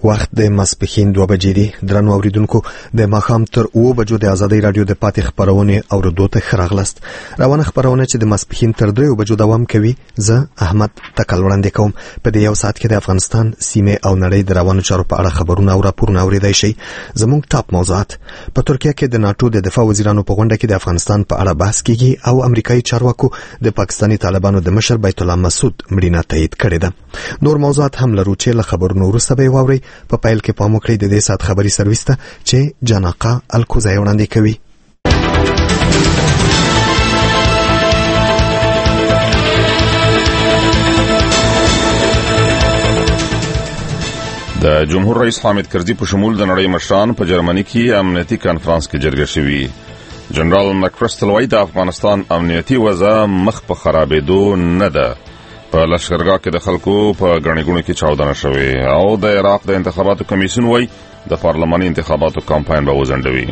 وخت د ماسپښین 2 بجې دی. درنو اوریدونکو، د ماښام تر 2 بجو د ازادۍ رادیو د پاتې خبرونه اوریدو ته خراغلست. روانه خبرونه چې د ماسپښین تر 3 بجو دوام کوي، زه احمد تکل وړاندې کوم. په دې یو ساعت کې د افغانستان سیمه او نړۍ د روانو چارو په اړه خبرونه او راپورونه اوریدای شي. زموږ ټاپ موضوعات: په ترکیه کې د ناتو د دفاع وزیرانو په غونډه کې د افغانستان په اړه بحث کیږي او امریکایي چارواکو د پاکستاني طالبانو د مشر بیت الله مسعود مړینه تایید کړې ده. نور موضوعات هم لرو چې له خبرونو وروسته به واوري. په پیل کې پام وکړئ د دې سات خبري سرویس ته چې جاناقه الکوزای وړاندې کوي. د جمهور رئیس حامد کرزي په شمول د نړۍ مشران په جرمني کې امنیتي کانفرنس کې جرګه شوي. جنرال مکرستل وایي د افغانستان امنیتي وضع مخ په خرابېدو نه ده. په لشکرګاه کې د خلکو په غړنی ګونو کې چاودنه شوې او د عراق د انتخاباتو کمیسیون وایي د پارلماني انتخاباتو کمپاین به وځنډوي.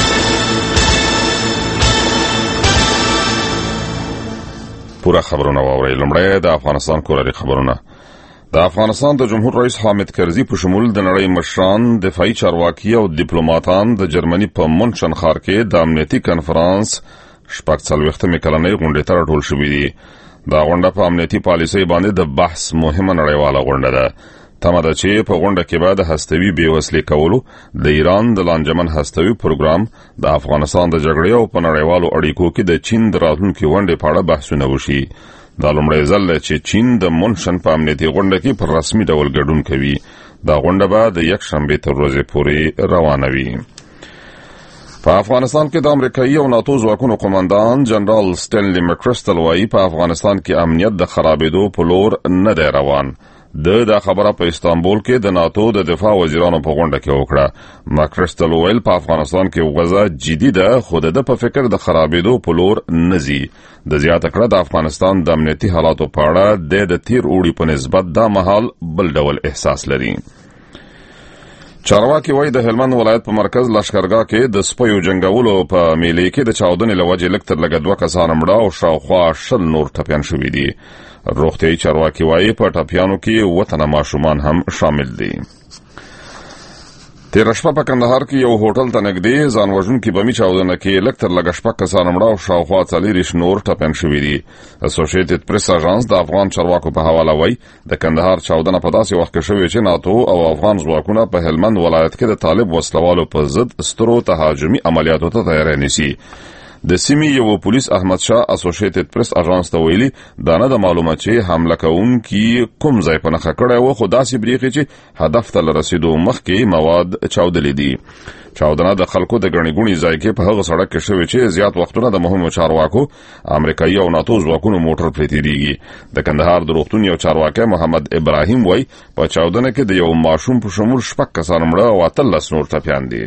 پورا خبرونه واورئ. لومړی د افغانستان کورنۍ خبرونه. د افغانستان د جمهور رئیس حامد کرزي په شمول د نړۍ مشران، دفاعي چارواکي او ډیپلوماټان د جرمني په مونشن ښار کې د امنیتي کانفرنس 46مې کلنۍ غونډې ته راټول شوي دي. دا غونډه په امنیتي پالیسۍ باندې د بحث مهمه نړیواله غونډه ده. تمه ده چې په غونډه کې به د هستوي بېوسلې کولو، د ایران د لانجمن هستوي پروګرام، د افغانستان د جګړې او په نړیوالو اړیکو کې د چین د راتلونکي غونډې په اړه بحثونه وشي. دا لومړی ځل دی چې چین د مونشن په امنیتي غونډه کې په رسمي ډول ګډون کوي. دا غونډه به د یکشنبې تر ورځې پورې روانه وي. په افغانستان کې د امریکایي او ناتو ځواکونو قومندان جنرال سټینلی مکرستل وایي په افغانستان کې امنیت د خرابېدو په لور نه دی روان. دا خبره په استانبول کې د ناتو د دفاع وزیرانو په غونډه کې وکړه. مکرستل ویل په افغانستان کې وضع جدي ده، خو د په فکر د خرابېدو په لور نه ځي. د زیاته کړه د افغانستان د امنیتي حالاتو په اړه د تیر اوړي په نسبت دا مهال بل ډول احساس لري. چارواکي وایي د هلمند ولایت په مرکز لشکرګاه کې د سپیو جنګولو په میلې کې د چاودنې له وجې لږ تر لږه 2 کسان مړه او شاوخوا 60 نور ټپیان شوي دي. روغتیايي چارواکي وایي په ټپیانو کې 7 تنه ماشومان هم شامل دي. تېره شپه په کندهار کې یو هوټل ته نږدې ځان وژونکي بمي چاودنه کې لږ تر لږه 6 کسان مړه او شاوخوا 40 نور ټپیان شوي دي. اسوسییټډ پریس اژانس د افغان چارواکو په حواله وایي د کندهار چاودنه په داسې وخت کې شوې چې ناتو او افغان ځواکونه په هلمند ولایت کې د طالب وسلوالو په ضد سترو تهاجمي عملیاتو ته تیاری نیسي. د سیمې یو پولیس احمد شاه اسوسییټډ پریس اژانس ته ویلي دا نه د معلومه چې حمله کوونکي کوم ځای په نښه کړی و، خو داسې بریښي چې هدف ته رسیدو مخکې مواد چاودلې دي. چاودنه د خلکو د غړنی ګونی ځای کې په هغه سړک کې شوې چې زیات وختونه د مهمو چارواکو، امریکایي او ناتو ځواکونو موټر پرې تېرېږي. د کندهار د روغتون یو چارواکي محمد ابراهیم وایي په چاودنه کې د یو ماشوم په شمول 6 کسان مړه او 13 نور ټپیان دي.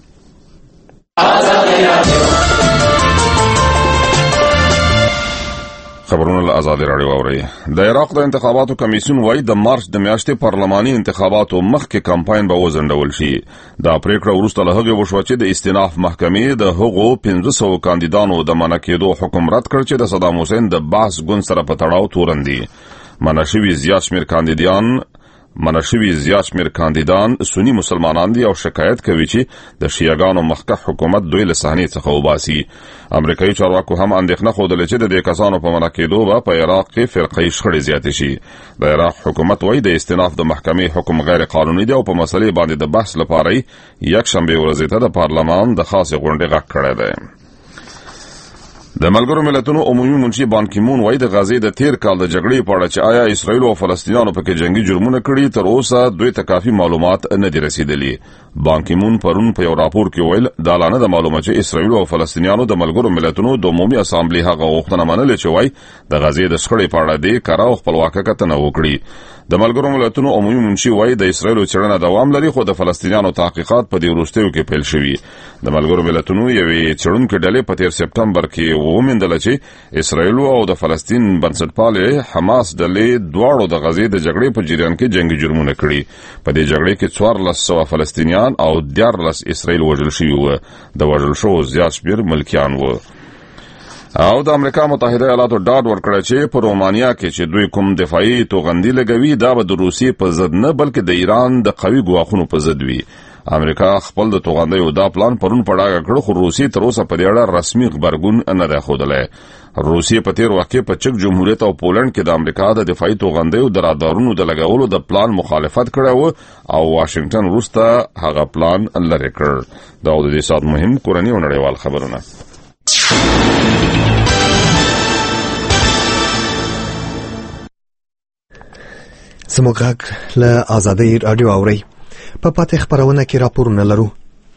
خبرونه له ازادي رادیو اوري. د عراق د انتخاباتو کمیسیون وایي د مارچ د میاشتې پارلماني انتخاباتو مخکې کمپاین به وځنډول شي. دا پریکړه وروسته له هغې وشوه چې د استیناف محکمې د هغو 1500 کاندیدانو د منع کېدو حکم رد کړ چې د صدام حسین د بحث ګوند سره په تړاو تورن دي. منع شوي زیات شمیر کاندیدان سنی مسلمانان دي او شکایت کوي چې د شیعاګانو مخکښ حکومت دوی له صحنې څخه وباسي. امریکایي چارواکو هم اندېښنه ښودلې چې د دې کسانو په منع کېدو به په عراق کې فرقه‌ي شخړې زیاتې شي. د عراق حکومت وایي د استیناف د محکمې حکم غیر قانوني دی او په مسلې باندې د بحث لپاره یکشنبې ورځې ته د پارلمان د خاصې غونډې غږ کړی دی. د ملګرو ملتونو عمومي منشي بان کی مون وایي د غزې د تیر کال د جګړې په اړه چې آیا اسرائیل او فلسطینیانو پکې جنگي جرمونه کړي تر اوسه دوی ته کافي معلومات نه دي رسیدلي. بان کی مون پرون په یو راپور کې ویل دا لا نه د معلومه چې اسرائیل او فلسطینیانو د ملګرو ملتونو د عمومي اسامبلې هغه غوښتنه منلې چې وایي د غزې د شخړې په اړه د کار او خپلواکه کتنه وکړي. د ملګرو ملتونو عمومي منشي وایي د اسرائیل څېړنه دوام لري، خو د فلسطینیانو تحقیقات په دې وروستیو کې پیل شوي. د ملګرو ملتونو یوې څېړونکې ډلې په 13 سپټمبر کې وموندله چې اسرائیل او د فلسطین بنسټپالې حماس ډلې دواړو د غزې د جګړې په جریان کې جنگي جرمونه کړي. په دې جګړې کې 1400 فلسطینیان او 14 اسرائیل وژل شوي وو. د وژل شوو زیات شمېر ملکیان وو. او د امریکا متحده ایالاتو ډاډ ورکړی چې په رومانیا کې چې دوی کوم دفاعي توغندي لګوي دا به د روسیې په ضد نه بلکې د ایران د قوي ګواښونو په ضد وي. امریکا خپل د توغندیو دا پلان پرون په ډاګه کړ خو روسیې تر اوسه په اړه رسمي خبرګون نه دی ښودلی. روسیې په تیر وخت کې په چک جمهوریت او پولند کې د امریکا د دفاعي توغندیو د رادارونو د لګولو د پلان مخالفت کړی و او واشنگټن وروسته هغه پلان لرې کړ. دا د دې سات مهم کورني او نړیوال خبرونه. زموږ غږ له آزادۍ رادیو اورئ. په پاتې خبرونه کې راپورونه لرو.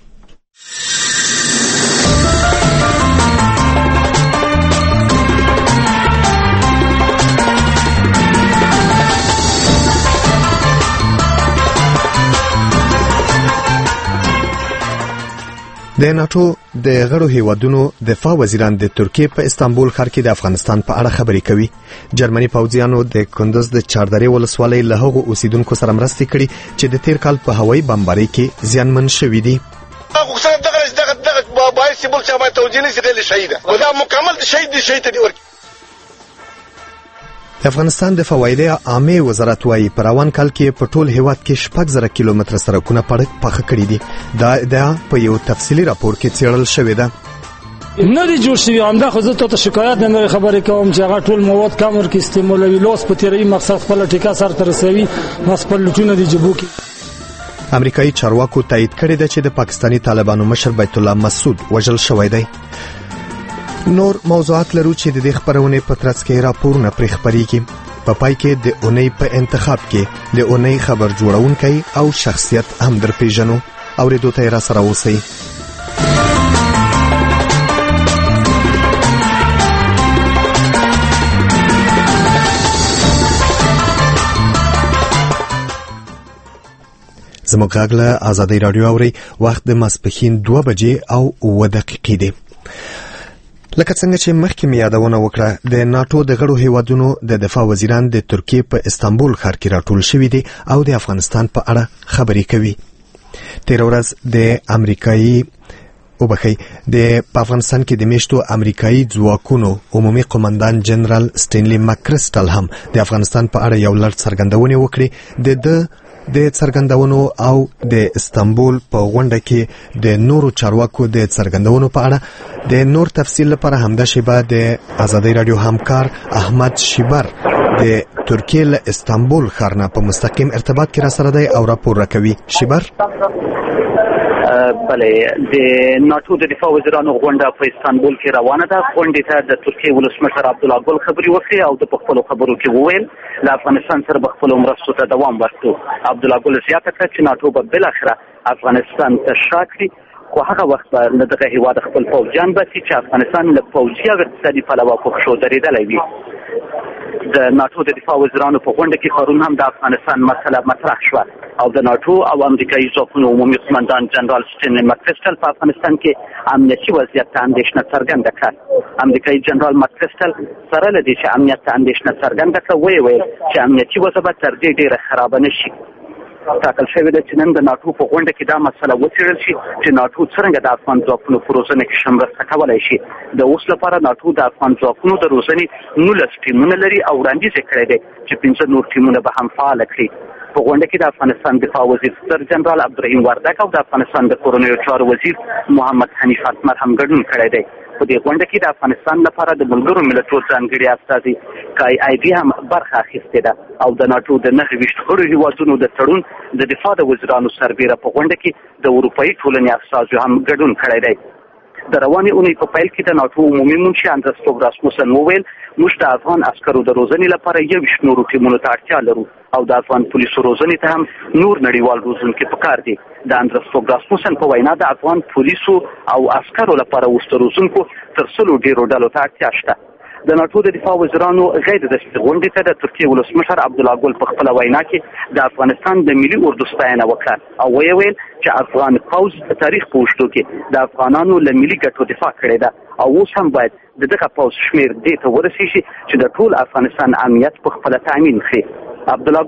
د ناتو د غړو هیوادونو دفاع وزیران د ترکیې په استانبول ښار کې د افغانستان په اړه خبرې کوي. جرمني پوځیانو د کندوز د چاردرې ولسوالۍ له هغو اوسیدونکو سره مرستې کړي چې د تیر کال په هوایي بمبارۍ کې زیانمن شوي دي. دغه باعث بل چې ما توجیه نشي غیر شهیده و دا مکمل شهید دی ورکی. د افغانستان د فوایدي عامه وزارت وايي په روان کال کې په ټول هیواد کې 6,000 کیلومتره سړکونه پاخه کړي دي. دا په یو تفصیلي راپور کې څېړل شوی ده. نه دي جوړ شوي. همدا خو زه ته شکایت نه خبرې کوم چې هغه ټول مواد کم ورکې استعمالوي، لوس په تیري مقصد خپل ټیکا سر ته رسوي، بس په لټونه دي جبو کې. امریکایي چارواکو تایید کړی دی چې د پاکستاني طالبانو مشر بیت الله مسعود وژل شوی دی. نور موضوعات لرو چې د دې خبرونې په ترڅ کې راپورونه پرې خبرېږي. په پای کې د اونۍ په انتخاب کې د اونۍ خبر جوړونکی او شخصیت هم در پیژنو. اورېدو ته را سره اوسئ. زموږ غږ له آزادۍ رادیو اورئ. وخت د ماسپښین 2 بجې او 9 دقیقې دی. لکه څنګه چې مخکې مې یادونه وکړه د ناتو د غړو هیوادونو د دفاع وزیران د ترکیې په استانبول ښار کې راټول شوي دي او د افغانستان په اړه خبرې کوي. تیر ورځ د امریکایي په افغانستان کې د میشتو امریکایي ځواکونو عمومي قومندان جنرال سټینلی مکرسټل هم د افغانستان په اړه یو لړ څرګندونې وکړې. د څرګندونو او د استانبول په غونډه کې د نورو چارواکو د څرګندونو په اړه د نور تفصیل لپاره همدا شیبه د آزادۍ رادیو همکار احمد شیبر د ترکیې له استانبول ښار نه په مستقیم ارتباط کې را سره دی او راپور راکوي. شیبر بله، د ناتو د دفاع وزیرانو غونډه په استانبول کې روانه ده. غونډې ته د ترکیې ولسمشر عبدالله ګل خبرې وکړې او د خپلو خبرو کې وویل له افغانستان سره به خپلو مرستو ته دوام ورکړو. عبدالله ګل زیاته کړه چې ناتو به بالاخره افغانستان ته شا کړي، خو هغه وخت به له دغه هېواد خپل پوځیان باسي چې افغانستان له پوځي او اقتصادي پلوه په پښو درېدلی وي. د ناتو د دفاع وزیرانو په غونډه کې پرون هم د افغانستان مسله مطرح شوه او د ناتو او امریکایي ځواکونو عمومي قومندان جنرال سټینلی مکرسټل په افغانستان کې امنیتي وضعیت ته اندېښنه څرګنده کړه. امریکایي جنرال مکرسټل سره له دې چې امنیت ته اندېښنه څرګنده کړه ویل چې امنیتي وضع به تر دې ډېره خرابه نه شي. ټاکل شوې ده چې نن د ناتو په غونډه کې دا مسله وڅېړل شي چې ناتو څرنګه د افغان ځواکونو په روزنه کې ښه مرسته کولی شي. د اوس لپاره ناتو د افغان ځواکونو د روزنې 19 ټیمونه لري او وړاندیز یې کړی دی چې 15 نور ټیمونه به هم فعاله کړي. په غونډه کې د افغانستان دفاع وزیر ستر جنرال عبدالرحیم وردګ او د افغانستان د کورنیو چارو وزیر محمد حنیف اتمر هم ګډون کړی دی. په دې غونډه کې د افغانستان لپاره د ملګرو ملتونو ځانګړي استازي KIID هم برخه اخیستې ده او د ناتو د 29 غړو هیوادونو د تړون د دفاع د وزیرانو سربیره په غونډه کې د اروپایي ټولنې استازو هم ګډون کړی دی. د روانې اونۍ په پیل کې د ناتو عمومي منشي اندرستوګ راسموسن وویل موږ د افغان عسکرو د روزنې لپاره 21 نورو ټیمونو ته اړتیا لرو او د افغان پولیسو روزنې ته هم نور نړیوال روزونکي پکار دي. د اندرستوګ راسموسن په وینا د افغان پولیسو او عسکرو لپاره وروسته روزونکو تر 100 ډیرو ډلو ته اړتیا شته. د ناتو د دفاع وزیرانو غیر رسمي غونډې ته د ترکیې ولسمشر عبدالله ګل په خپله وینا کې د افغانستان د ملي اردو ستاینه وکړه او ویل چې افغان پوځ د تاریخ په اوږدو کې د افغانانو له ملي ګټو دفاع کړې ده او اوس هم باید د دغه پوځ شمېر دې ته ورسېږي چې د ټول افغانستان امنیت په خپله تامین کړي. عبدالله ګل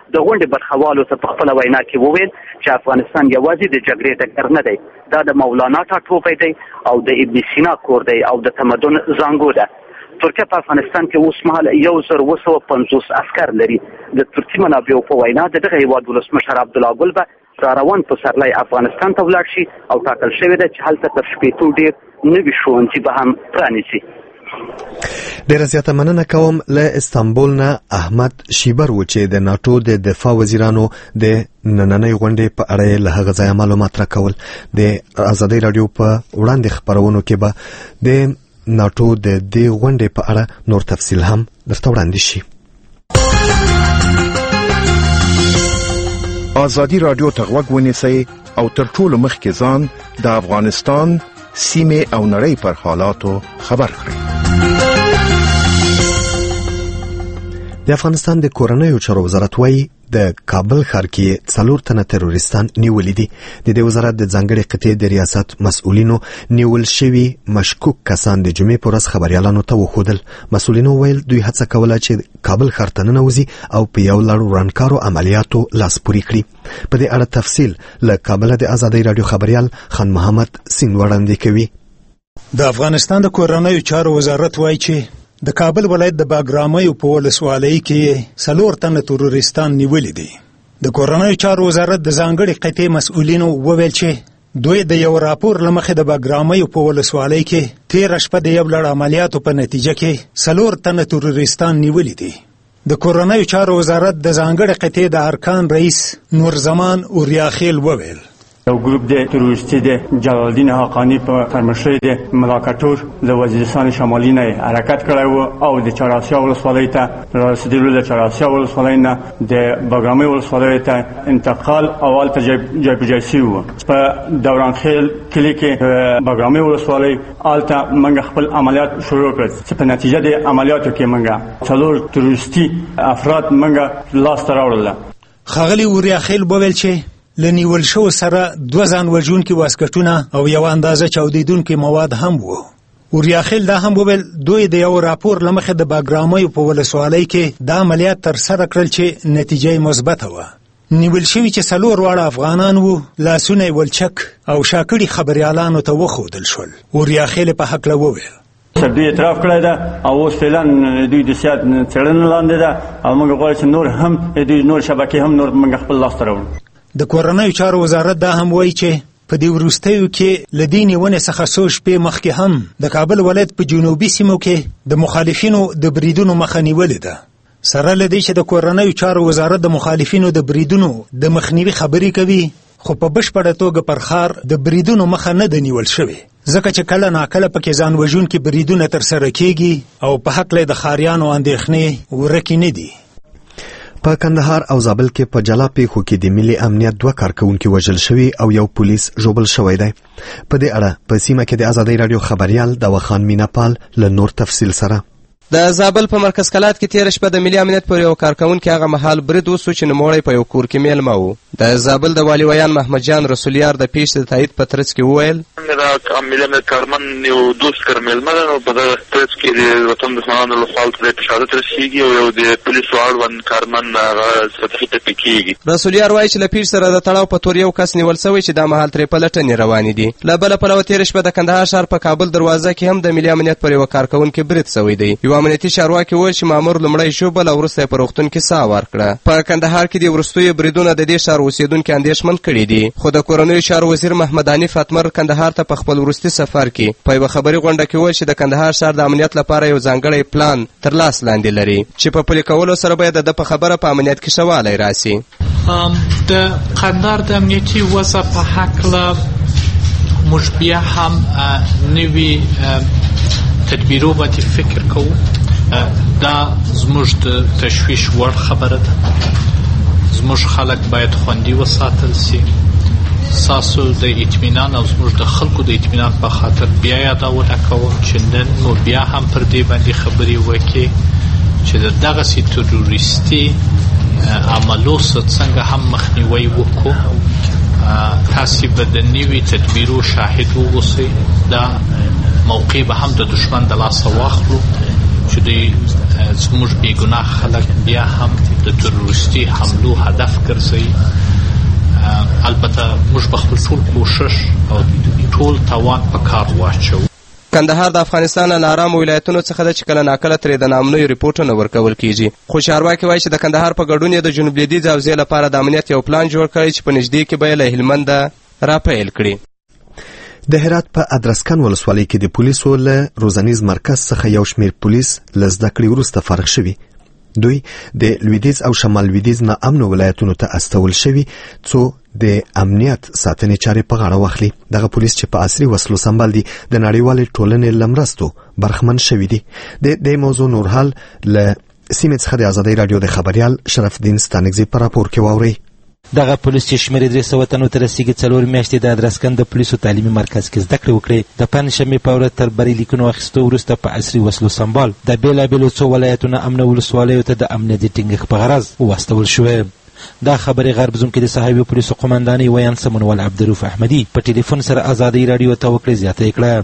د غونډې برخوالو ته په خپله وینا کې وویل چې افغانستان یوازې د جګړې ډګر نه دی، دا د مولانا ټاټوبی دی او د ابن سینا کور دی او د تمدن زانګو ده. ترکیه په افغانستان کې اوس مهال 1250 عسکر لري. د ترکي منابعو په وینا د دغه هیواد ولسمشر عبدالله ګل به را روان پسرلی افغانستان ته ولاړ شي او ټاکل شوې ده چې هلته تر 60 ډېر نوي ښوونځي به هم پرانیسي. ډیره زیاته مننه کوم. له استانبول نه احمد شیبر و چې د ناتو د دفاع وزیرانو د نننۍ غونډې په اړه له هغه ځایه معلومات راکول. د ازادۍ راډیو په وړاندې خبرونو کې به د ناتو د دې غونډې په اړه نور تفصیل هم درته وړاندې شي. ازادي راډیو ته غوږ ونیسئ او تر ټولو مخکې ځان د افغانستان سیمې او نړۍ پر حالاتو خبر کړئ. د افغانستان د کورنیو چارو وزارت وايي د کابل ښار کې 4 تنه تروریستان نیولې دي. د دې وزارت د ځانګړي قطعې د ریاست مسؤلینو نیول شوي مشکوک کسان د جمعې پر ورځ خبريالانو ته وښودل. مسؤلینو ویل دوی هڅه کوله چې کابل ښار ته ننوځي او په یو لړ ورانکارو عملیاتو لاس پورې کړي. په دې اړه تفصیل له کابل د ازادۍ راډیو خبريال خان محمد سنگ وړاندې کوي. د افغانستان د کورنیو چارو وزارت وايي چې د کابل ولایت د باګرامۍ په ولسوالۍ کې 4 تنه تروریستان نیولې دي. د کورنیو چارو وزارت د ځانګړي قطعې مسؤلینو وویل چې دوی د یو راپور لمخې د باګرامۍ په ولسوالۍ کې 13 شپه د یو لړ عملیاتو په نتیجه کې 4 تنه تروریستان نیولې دي. د کورنیو چارو وزارت د ځانګړي قطعې د ارکان رئیس نورزمان اوریاخیل وویل یو ګروپ د تروریستي د جلال الدین حقانی په فرمایشي د ملاکاتور له وزیرستان شمالي نه حرکت کړی و او د چهاراسیا ولسوالۍ ته رسیدلو. د چهاراسیا ولسوالۍ نه د باګرامۍ ولسوالۍ ته انتقال اول ته جای په جای شوی و. په دوران خیل کلی کې باګرامۍ ولسوالۍ آلته موږ خپل عملیات شروع کړ چې په نتیجه د عملیاتو کې موږ 4 تروریستي افراد موږ لاس ته راوړل. ښاغلي اوریاخیل وویل چې لنیول شو سره 2 ځان وژونکي واسکټونه او یو اندازه چاودیدونکي مواد هم وو. اوریاخیل دا هم وویل دوی د یو راپور لمخې د باګرامۍ په ولسوالۍ کې دا عملیات تر سره کړل چې نتیجه مثبته وه. نیول شوي چې 4 واړه افغانان وو، لاسونه یې ولچک او شاکړي خبريالانو ته وښودل شول. اوریاخیل په هکله وویل دوی اعتراف کړی ده او اوس فعلا دوی د سیاست څېړنې لاندې ده او موږ غواړو چې نور هم دوی نور شبکې هم نور موږ خپل لاس ته راوړو. د کورنیو چارو وزارت دا هم وایي چې په دې وروستیو کې له دې نیونې څخه څو شپې مخکې هم د کابل ولایت په جنوبي سیمو کې د مخالفینو د بریدونو مخه نیولې ده. سره له دې چې د کورنیو چارو وزارت د مخالفینو د بریدونو د مخنیوي خبرې کوي، خو په بشپړه توګه پر ښار د بریدونو مخه نه ده نیول شوې، ځکه چې کله ناکله پکې ځان وژونکي بریدونه ترسره کیږي او په هکله د ښاریانو اندېښنې ورکې نه دي. په کندهار او زابل کې په جلا پیښو کې د ملي امنیت 2 کارکونکي وژل شوي او یو پولیس ژوبل شوی دی. په دې اړه په سیمه کې د ازادۍ راډیو خبريال داوخان میناپال له نور تفصیل سره. د زابل په مرکز کلات کې 13 شپه د ملي امنیت پر یو کارکونکي هغه مهال برید وسو چې نوموړی په یو کور کې میلمه و. د زابل د والي ویان محمد جان رسولیار د پیښې د تایید په ترڅ کې وویل ملي امنیت کارمن یو دوست کر میلمه ده او په دغه ترڅ کې د وطن دښمنانو لخوا ته تشدد رسیږي او یو د پولیسو اړوند کارمن سطحي ټپي کېږي. رسولیار وایي چې له پیښې سره د تړاو په تور یو کس نیول شوی چې دا مهال ترې پلټنې روانې دي. له بله پلوه 13 شپه د کندهار ښار په کابل دروازه کې هم د ملي امنیت پر یو کارکونکي برید شوی دی. یو امنیتي چارواکي وویل چې مامور لومړی ژوبل او وروسته په روغتون کې ساه ورکړه. په کندهار کې د وروستیو بریدونه د دې ښار اوسېدونکي اندېښمن کړي دي. خو د کورنیو چارو وزیر محمد حنیف اتمر کندهار ته په خپل وروستي سفر کې په یوه خبري غونډه کې وویل چې د کندهار ښار د امنیت لپاره یو ځانګړی پلان تر لاس لاندې لري چې په پلي کولو سره باید د په خبره په امنیت کې ښه والی راسي. د کندهار د امنیتي وضع په هکله موږ بیا هم نوي تدبیرو باندې فکر کوو. دا زموږ د تشویش وړ خبره ده. زموږ خلک باید خوندي وساتل سي. ساسو د اطمینان او زموږ د خلکو د اطمینان په خاطر بیا یادونه کوم چې نن مو بیا هم پر دې باندې خبرې وکړي چې د دغسې تروریستي عملو څنګه هم مخنیوی وکړو. تاسې به د نوي تدبیرو شاهد واوسئ. دا موقع به هم د دشمن د لاسه واخلو چې دوی زموږ بېګناه خلک بیا هم د تروریستي حملو هدف ګرځوي. البته موږ به خپل ټول کوشش او ټول توان په کار واچوو. کندهار د افغانستان له نارامو ولایتونو څخه ده چې کله ناکله ترې د ناامنیو ریپورټونه ورکول کیږي. خو چارواکي وایي چې د کندهار په ګډون یې د جنوب لویدیځ حوزې لپاره د امنیت یو پلان جوړ کړی چې په نږدې کې به یې له هلمنده راپیل کړي. د هرات په ادرسکن ولسوالۍ کې د پولیسو له روزنیز مرکز څخه یو شمېر پولیس له زده کړې وروسته فارغ شوي. دوی د لویدیځ او شمال لویدیځ ناامنو ولایتونو ته استول شوي څو د امنیت ساتنې چارې په غاړه واخلي. دغه پولیس چې په عصري وسلو سمبال دي د نړیوالې ټولنې له مرستو برخمن شوي دي. د موضوع نور حال له سیمې څخه د ازادۍ راډیو د خبریال شرف الدین ستانکزي په راپور کې واورئ. دغه پولیس چې شمېر 300 تنو ته رسیږي 4 میاشتې د ادرسکن د پولیسو تعلیمي مرکز کې زده کړې وکړې. د پنجشنبې په ورځ تر بریلیکونو اخیستو وروسته په عصري وسلو سمبال د بېلابېلو څو ولایتونو امنه ولسوالیو ته د امنیت د ټینګښت په غرض واستول شوې. دا خبرې غرب زوم کې د صحابي پولیسو قمندانۍ ویان سمونوال عبدالرؤف احمدي په ټلیفون سره ازادۍ راډیو ته وکړې زیاته یې کړه.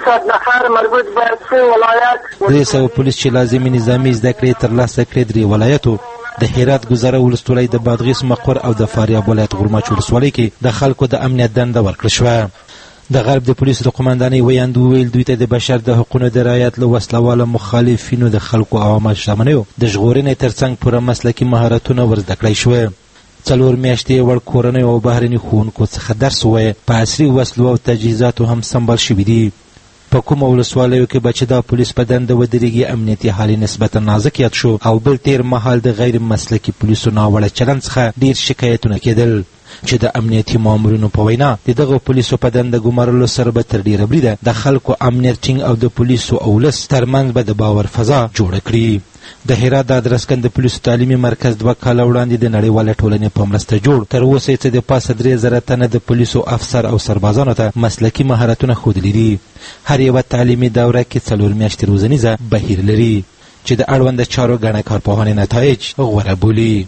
300 پولیس چې لازمي نظامي زده کړې ترلاسه کړې 3 ولایتو د هرات ګذره ولسوالۍ د بادغیس مقر او د فاریاب ولایت غورماچ ولسوالۍ کې د خلکو د امنیت دنده ورکړل شوه. د غرب د پولیسو د قمندانۍ ویاند وویل دوی ته د بشر د حقوقو د رعایت له وسلواله مخالفینو د خلکو عوامو شتمنیو د ژغورنې ترڅنګ پوره مسلکي مهارتونه ورزده کړی شوه. 4 میاشتې وړ کورنیو او بهرني ښوونکو څخه درس ووایه په عصري وسلو او تجهیزاتو هم سمبال شوي دي. په کومو ولسوالیو کې به چې دا پولیس په دنده ودرېږي امنیتي حالې نسبتا نازک یاد شو او بل تیر مهال د غیر مسلکي پولیسو ناوړه چلند څخه ډېر شکایتونه کېدل چې د امنیتي مامورینو په وینا د دغو پولیسو په دنده ګمارلو سره به تر ډېره بریده د خلکو امنیت ټینګ او د پولیسو او ولس ترمنځ به د باور فضا جوړه کړي. د هرات د ادرسکن د پولیسو تعلیمي مرکز 2 کاله وړاندې د نړیوالې ټولنې په مرسته جوړ. تر اوسه یې څه د پاسه 3000 تنه د پولیسو افسر او سربازانو ته مسلکي مهارتونه ښودلي دي. هر یوه تعلیمي دوره کې 4 میاشتې روزنیزه بهیر لري چې د اړونده چارو ګڼه کارپوهانې نتایج غوره بولي.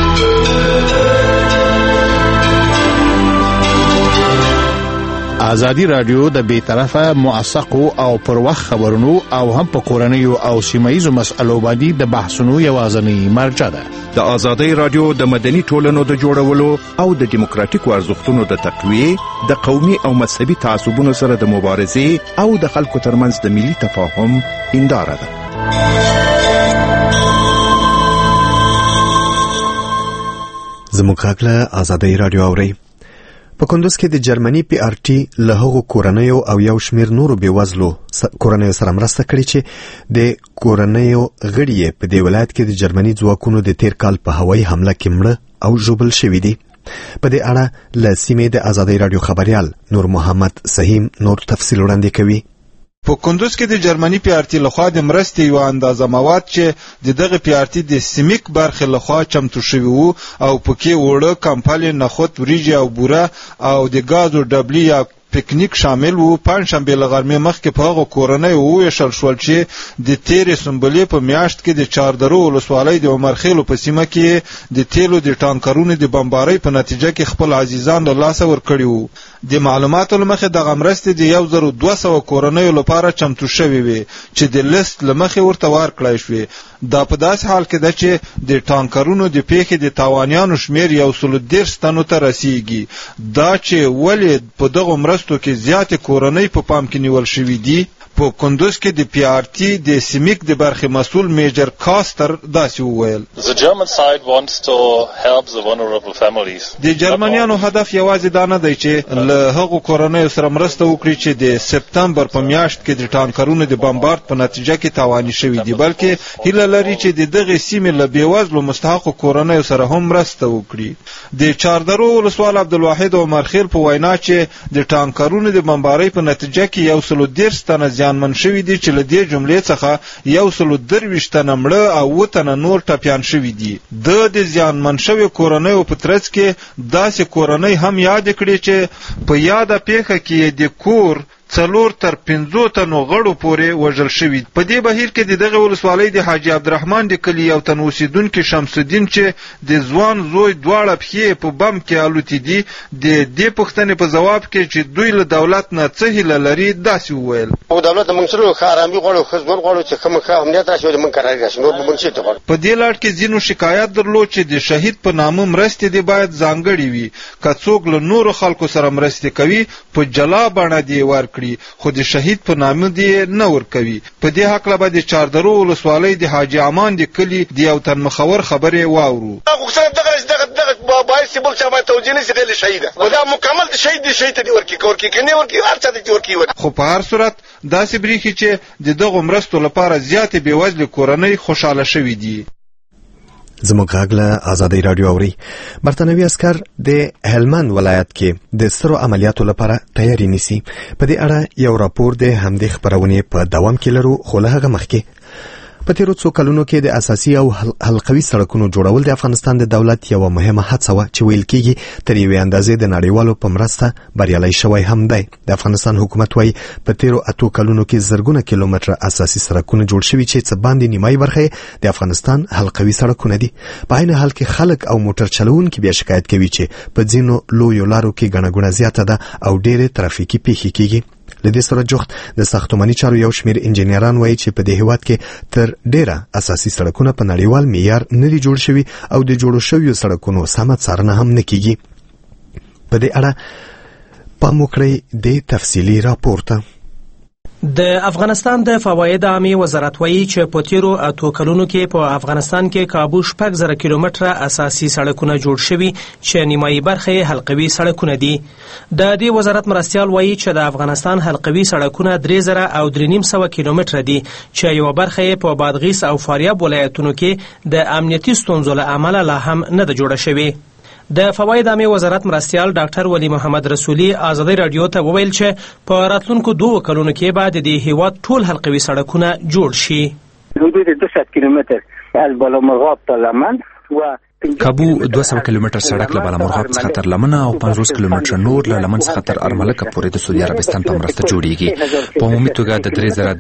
ازادي رادیو د بیطرفه موثقو او پر وخت خبرونو او هم په کورنیو او سیمایي مسایلو باندې د بحثونو یوازینی مرجع ده. د ازادي رادیو د مدني ټولنو د جوړولو او د دیموکراتیکو ارزښتونو د تقویه، د قومي او مذهبي تعصبونو سره د مبارزې او د خلکو ترمنځ د ملي تفاهم هنداره ده. زموږ غږ له ازادۍ راډیو اورئ. په کندوز کې د جرمني پی آر ټي له هغو کورنیو او یو شمېر نورو بېوزلو کورنیو سره مرسته کړې چې د کورنیو غړي یې په دې ولایت کې د جرمني ځواکونو د تیر کال په هوایي حمله کې مړه او ژوبل شوي دي. په دې اړه له سیمې د ازادۍ راډیو خبریال نور محمد سهیم نور تفصیل وړاندې کوي. په کندوز کې د جرمني پی آر ټي لخوا د مرستې یو اندازه مواد چې دغه پی آر ټي د سیمیک برخې لخوا چمتو شوي وو او پکې وړه کمپالې نخود وریجې او بوره او د غازو ډبلي یا پکنیک شامل وو. پنځشنبه له غرمې مخکې په هغه کورنۍ وویشل شول چې د تیرې سنبلې په میاشت کې د چاردرو ولسوالۍ د عمرخیلو په سیمه کې د تیلو د ټانکرونو د بمبارۍ په نتیجه کې خپل عزیزان له لاسه ورکړي وو. د معلوماتو له مخې دغه مرستې د 1200 کورنیو لپاره چمتو شوې وي چې د لیست له مخې ورته ورکړای شوې. دا په داسې حال کې ده چې د ټانکرونو د پیښې د تاوانیانو شمیر 130 تنو ته رسیږي. دا چې ولې په دغه مرستو کې زیاتې کورنۍ په پام کې نیول شوې دي. په کندوز کې د پی آر ټي د سیمیک د برخې مسؤل میجر کاستر داسې وویل: د جرمنیانو هدف یوازې دا نه دی چې له هغو کورنیو سره مرسته وکړي چې د سپتمبر په میاشت کې د ټانکرونو د بمبارد په نتیجه کې تاواني شوي دي، بلکې هیله لري چې د دغه سیمې له بېوزلو مستحقو کورنیو سره هم مرسته وکړي. د چاردرو ولسوال عبدالواحد عمرخیل په وینا چې د ټانکرونو د بمبارۍ په نتیجه کې 130 تنه زیانمن شوي دي چې له دې جملې څخه 123 تنه مړه او 7 تنه نور ټپیان شوي دي. د زیانمن شوي کورنیو په ترڅ کې داسې کورنۍ هم یاد کړي چې په یاده پیښه کې د کور 4 تر 15 تنو غړو پورې وژل شوي. په دې بهیر کې دغه ولسوالۍ د حاجی عبدالرحمن د کلی یو تن اوسیدونکي شمس الدین چې د ځوان زوی دواړه پښې په بم کې الوتې دي د دې پوښتنې په جواب کې چې دوی له دولت نه څه هیله لري داسې وویل. او دولت موږ سره خارامي غواړو خدمت غواړو چې کوم امنیت راشي او موږ قرار راشي نو موږ څه غواړو. په دې لړ کې ځینو شکایت درلود چې د شهید په نامه مرستې دی باید ځانګړي وي. که څوک له نورو خلکو سره مرستې کوي په جلا بڼه دی ورکړي خو د شهید په نامه دی نه ورکوي. په دې حق له د چاردرو ولسوالۍ د حاجی امان د کلی د یو تن مخور خبرې واورو. دغه باعث بل چې ما توجیه نشي غیر شهید ودا مکمل د شهید ته دی ورکی کني ورکی ارڅه دی ورکی. خو په هر صورت داسې بریخي چې د دغه مرستو لپاره زیاتې بیوزله کورنۍ خوشاله شوي دي. زموږ غږ له آزادۍ رادیو اوري. برتانوي عسكر د هلمند ولایت کې د سترو عملیاتو لپاره تیاری نیسي. په دې اړه یو راپور د همدې خبرونې په دوام کې لرو خو له هغه مخکې په تیرو څو کلونو کې د اساسي او حلقوي سړکونو جوړول د افغانستان د دولت یو مهمه هڅه وه چې ویل کېږي تر یوې اندازې د نړیوالو په مرسته بریالی شوی هم دی. د افغانستان حکومت وایي په تیرو 8 کلونو کې زرګونه کیلومتره اساسي سړکونه جوړ شوي چې څه باندې نیمایي برخه د افغانستان حلقوي سړکونه دي. په عین حال کې خلک او موټر چلوونکي بیا شکایت کوي چې په ځینو لویو لارو کې ګڼه ګوڼه زیاته ده او ډېرې ترافیکي پیښې کېږي. لدې سره جوخت د ساختماني چارو یو شمیر انجنیران وایي چې په دې هیواد کې تر ډیره اساسي سړکونه په نړیوال معیار نه دي جوړ شوي او د جوړو شویو سړکونو سمه څارنه هم نه کیږي. په دې اړه پام وکړئ د تفصیلي راپور ته. د افغانستان د فواید عامه وزارت وایي چې په تیرو 8 کلونو کې په افغانستان کې کابو 6,000 کیلومتره اساسي سړکونه جوړ شوي چې نیمایي برخه حلقوي سړکونه دي. د دې وزارت مرستیال وایي چې د افغانستان حلقوي سړکونه 3,000 او 3,500 کیلومتره دي چې یو برخه په بادغیس او فاریاب ولایتونو کې د امنیتي ستونزو له امله لا هم نه ده جوړه شوې. د فواید عامه وزارت مرستیال ډاکټر ولی محمد رسولي آزادۍ رادیو ته وویل چې په راتلونکو 2 کلونو کې بعد د هیواد ټول حلقوي سړکونه جوړ شي. حدود 200 کیلومتر از بالامرغاب تا لمن و کابو 200 کیلومتر سړک له بالامرغاب څخه تر لمن او 50 کیلومتر نور له لمن څخه تر ارملکه پورې د سعودي عربستان په مرسته جوړیږي. په عمومي توګه د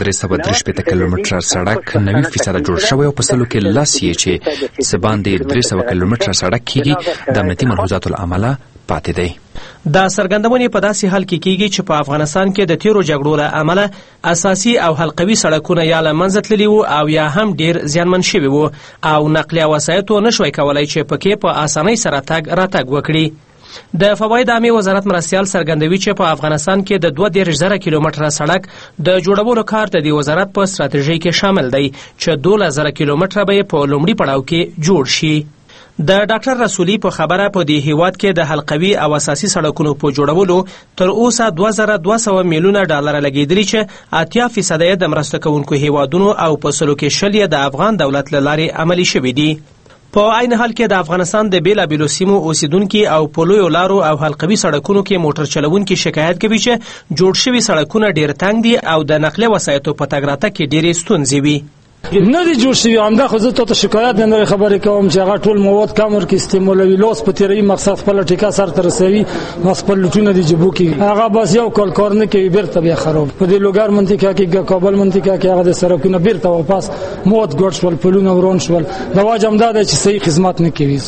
3333 کیلومتر سړک 90% جوړ شوی او په سلو کې لاس یې چې سباندې 300 کیلومتر سړک کیږي د امنیتي ملحوظاتو له امله پاتې دی. دا څرګندونې په داسې حال کې کیږي چې په افغانستان کې د تیرو جګړو له امله اساسي او حلقوي سړکونه یا له منځه تللي وو او یا هم ډیر زیانمن شوي وو او نقلیه وسایطو نشوی کولی چې پکې په اسانۍ سره تګ راتګ وکړي. د فواید عامه وزارت مرستیال څرګندوي چې په افغانستان کې د 22,000 کیلومتره سړک د جوړولو کار د دې وزارت په ستراتیژۍ کې شامل دی چې 12,000 کیلومتره به په لومړي پړاو کې جوړ شي. د ډاکټر رسولي په خبره په دې هیواد کې د حلقوي او اساسي سړکونو په جوړولو تر اوسه 2200 میلیونه ډالر لګیدلي چې 80% یې د مرسته کوونکو هیوادونو او په سلو کې 100 د افغان دولت له لارې عملي شوي دي. په عین حال کې د افغانستان د بیلابیلو سیمو اوسیدونکي او په لویو لارو او حلقوي سړکونو کې موټر چلوونکي شکایت کوي چې جوړ شوي سړکونه ډیر تنګ دي او د نقلیه وسایطو په تګ راتګ کې ډېرې ستونزې وي. نه دي جوړ شوي. همدا خو زه ته شکایت نه خبرې کوم چې هغه ټول مواد کم ورکې استعمالوي لوس په تیري مقصد خپل ټیکا سر ته رسوي خپل لټونه دي جبو کې هغه بس یو کار نه کوي بیرته بیا خراب په دې لوګار منطقه کې کابل منطقه کې هغه د سرکونه بیرته واپس مواد ګډ شول پلونه ورون شول دا واجب ده چې صحیح خدمت نه کوي.